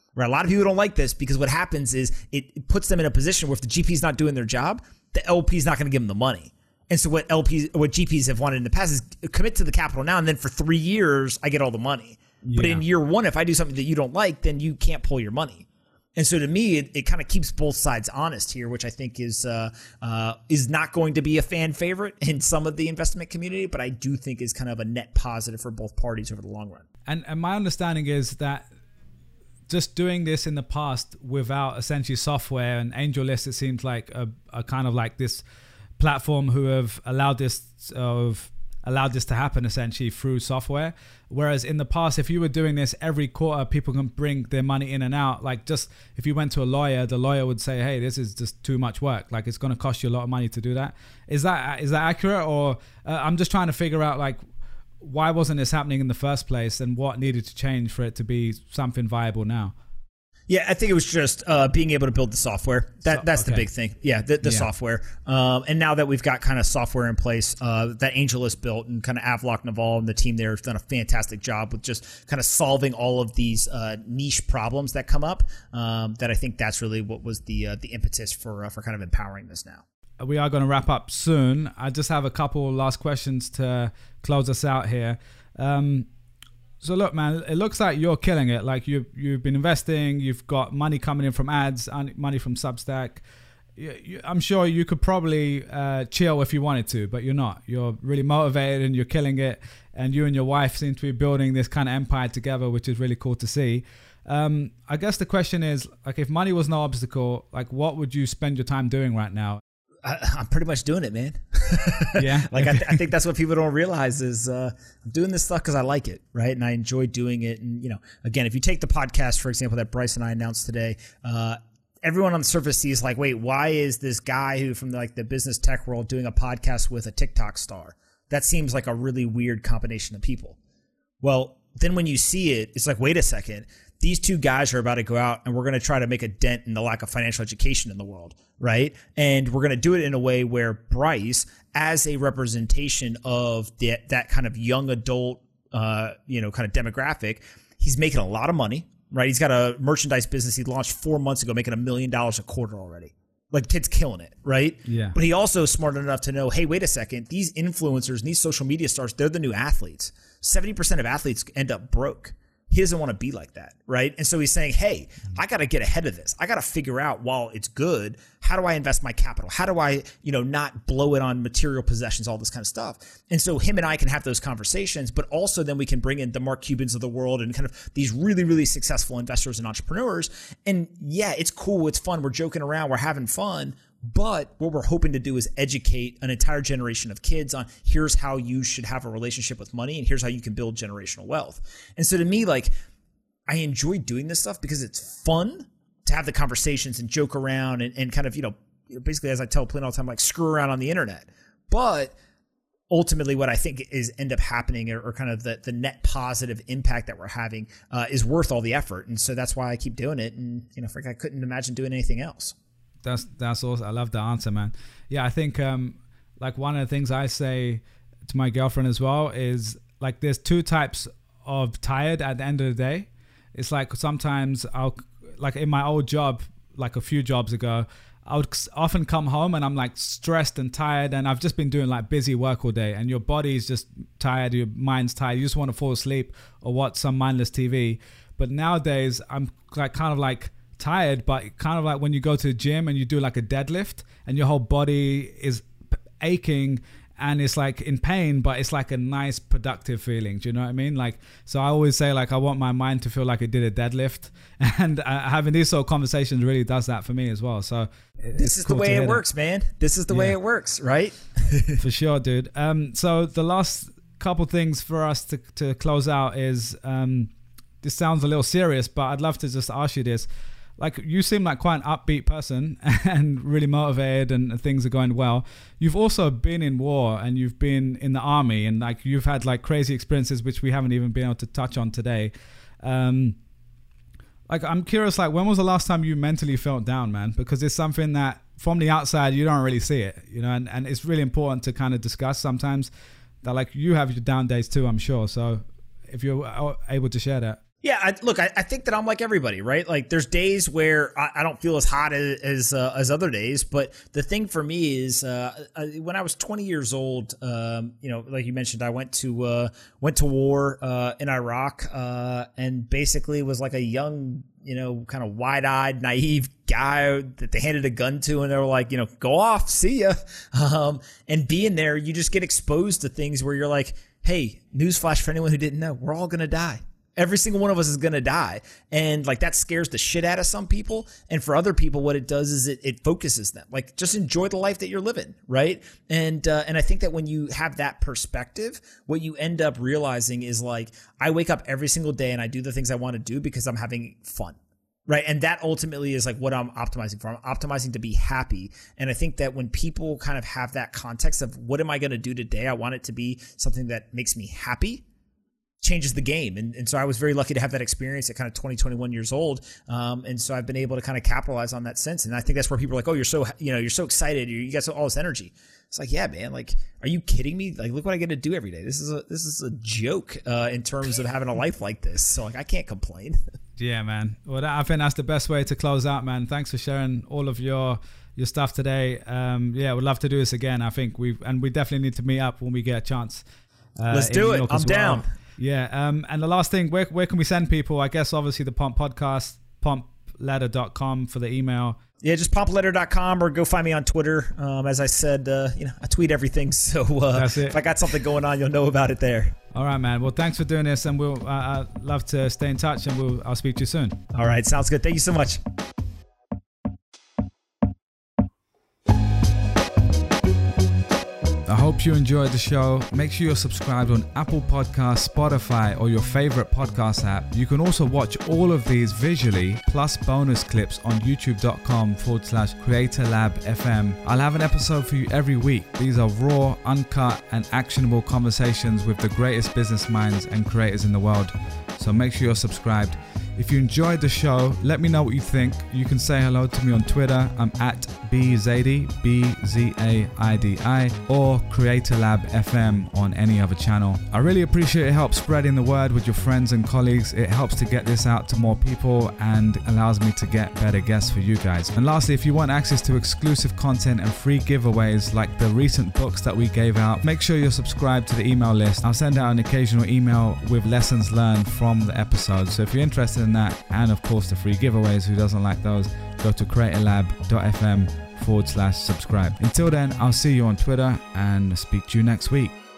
Right? A lot of people don't like this because what happens is it, it puts them in a position where if the G P is not doing their job, the L P is not going to give them the money. And so what L Ps, what G Ps have wanted in the past is commit to the capital now, and then for three years I get all the money. Yeah. But in year one, if I do something that you don't like, then you can't pull your money. And so to me, it, it kind of keeps both sides honest here, which I think is uh, uh, is not going to be a fan favorite in some of the investment community, but I do think is kind of a net positive for both parties over the long run. And, and my understanding is that just doing this in the past without essentially software and AngelList, it seems like a, a kind of like this platform who have allowed this of allowed this to happen essentially through software. Whereas in the past, if you were doing this every quarter, people can bring their money in and out. Like just if you went to a lawyer, the lawyer would say, hey, this is just too much work. Like it's going to cost you a lot of money to do that. Is that is that accurate? Or uh, I'm just trying to figure out like why wasn't this happening in the first place and what needed to change for it to be something viable now? Yeah, I think it was just uh, being able to build the software. That That's okay. The big thing. Yeah, the, the yeah. software. Um, and now that we've got kind of software in place uh, that AngelList built and kind of Avlok Naval and the team there have done a fantastic job with just kind of solving all of these uh, niche problems that come up, um, that I think that's really what was the uh, the impetus for uh, for kind of empowering this now. We are going to wrap up soon. I just have a couple last questions to close us out here. Um So look, man, it looks like you're killing it. Like you, you've been investing, you've got money coming in from ads, money from Substack. You, you, I'm sure you could probably uh, chill if you wanted to, but you're not. You're really motivated and you're killing it. And you and your wife seem to be building this kind of empire together, which is really cool to see. Um, I guess the question is, like, if money was no obstacle, like, what would you spend your time doing right now? I, I'm pretty much doing it, man. Yeah. Like I, th- I think that's what people don't realize is uh, I'm doing this stuff because I like it, right? And I enjoy doing it. And, you know, again, if you take the podcast, for example, that Bryce and I announced today, uh, everyone on the surface sees like, wait, why is this guy who from like the business tech world doing a podcast with a TikTok star? That seems like a really weird combination of people. Well, then when you see it, it's like, wait a second. These two guys are about to go out and we're going to try to make a dent in the lack of financial education in the world, right? And we're going to do it in a way where Bryce, as a representation of the, that kind of young adult, uh, you know, kind of demographic, he's making a lot of money, right? He's got a merchandise business he launched four months ago, making a million dollars a quarter already. Like, kid's killing it, right? Yeah. But he also is smart enough to know, hey, wait a second, these influencers and these social media stars, they're the new athletes. seventy percent of athletes end up broke. He doesn't want to be like that, right? And so he's saying, hey, I got to get ahead of this. I got to figure out while it's good, how do I invest my capital? How do I, you know, not blow it on material possessions, all this kind of stuff. And so him and I can have those conversations, but also then we can bring in the Mark Cubans of the world and kind of these really, really successful investors and entrepreneurs. And yeah, it's cool. It's fun. We're joking around. We're having fun. But what we're hoping to do is educate an entire generation of kids on here's how you should have a relationship with money and here's how you can build generational wealth. And so to me, like, I enjoy doing this stuff because it's fun to have the conversations and joke around and, and kind of, you know, basically, as I tell Plin all the time, like screw around on the internet. But ultimately what I think is end up happening or, or kind of the, the net positive impact that we're having uh, is worth all the effort. And so that's why I keep doing it. And, you know, frankly, I couldn't imagine doing anything else. That's that's awesome. I love the answer, man. Yeah, I think um, like one of the things I say to my girlfriend as well is like there's two types of tired at the end of the day. It's like sometimes I'll like in my old job, like a few jobs ago, I would often come home and I'm like stressed and tired and I've just been doing like busy work all day and your body's just tired, your mind's tired, you just want to fall asleep or watch some mindless T V. But nowadays I'm like kind of like tired, but kind of like when you go to the gym and you do like a deadlift and your whole body is aching and it's like in pain, but it's like a nice productive feeling. Do you know what I mean? Like, so I always say like I want my mind to feel like it did a deadlift, and uh, having these sort of conversations really does that for me as well. So this is cool the way it works, man. This is the yeah. way it works, right? For sure, dude. Um, so the last couple things for us to to close out is um, this sounds a little serious, but I'd love to just ask you this. Like, you seem like quite an upbeat person and really motivated and things are going well. You've also been in war and you've been in the army and like you've had like crazy experiences, which we haven't even been able to touch on today. Um, like, I'm curious, like, when was the last time you mentally felt down, man? Because it's something that from the outside, you don't really see it, you know, and, and it's really important to kind of discuss sometimes that like you have your down days too, I'm sure. So if you're able to share that. Yeah, I, look, I, I think that I'm like everybody, right? Like, there's days where I, I don't feel as hot as as, uh, as other days, but the thing for me is, uh, I, when I was twenty years old, um, you know, like you mentioned, I went to uh, went to war uh, in Iraq, uh, and basically was like a young, you know, kind of wide-eyed, naive guy that they handed a gun to, and they were like, you know, go off, see ya. Um, and being there, you just get exposed to things where you're like, hey, newsflash for anyone who didn't know, we're all gonna die. Every single one of us is going to die. And like that scares the shit out of some people. And for other people, what it does is it, it focuses them. Like, just enjoy the life that you're living. Right. And, uh, and I think that when you have that perspective, what you end up realizing is like, I wake up every single day and I do the things I want to do because I'm having fun. Right. And that ultimately is like what I'm optimizing for. I'm optimizing to be happy. And I think that when people kind of have that context of what am I going to do today? I want it to be something that makes me happy. Changes the game. And, and so I was very lucky to have that experience at kind of twenty, twenty-one years old. Um, and so I've been able to kind of capitalize on that since. And I think that's where people are like, oh, you're so, you know, you're so excited. You got all this energy. It's like, yeah, man, like, are you kidding me? Like, look what I get to do every day. This is a, this is a joke uh, in terms of having a life like this. So like, I can't complain. Yeah, man. Well, that, I think that's the best way to close out, man. Thanks for sharing all of your, your stuff today. Um, yeah, we'd love to do this again. I think we've, and we definitely need to meet up when we get a chance. Uh, Let's do it. I'm well. down. Yeah, um, and the last thing, where where can we send people? I guess obviously the Pomp Podcast, pomp letter dot com for the email. Yeah, just pomp letter dot com or go find me on Twitter. Um, as I said, uh, you know, I tweet everything, so uh, if I got something going on, you'll know about it there. All right, man. Well, thanks for doing this, and we'll uh, I'd love to stay in touch, and we'll I'll speak to you soon. All right, sounds good. Thank you so much. I hope you enjoyed the show. Make sure you're subscribed on Apple Podcasts, Spotify, or your favorite podcast app. You can also watch all of these visually, plus bonus clips on youtube.com forward slash Creator Lab FM. I'll have an episode for you every week. These are raw, uncut, and actionable conversations with the greatest business minds and creators in the world. So make sure you're subscribed. If you enjoyed the show, let me know what you think. You can say hello to me on Twitter. I'm at bzaidi, B Z A I D I, or Creator Lab F M on any other channel. I really appreciate your help spreading the word with your friends and colleagues. It helps to get this out to more people and allows me to get better guests for you guys. And lastly, if you want access to exclusive content and free giveaways like the recent books that we gave out, make sure you're subscribed to the email list. I'll send out an occasional email with lessons learned from the episode. So if you're interested in that, and of course the free giveaways, who doesn't like those, go to creatorlab.fm forward slash subscribe. Until then, I'll see you on Twitter and speak to you next week.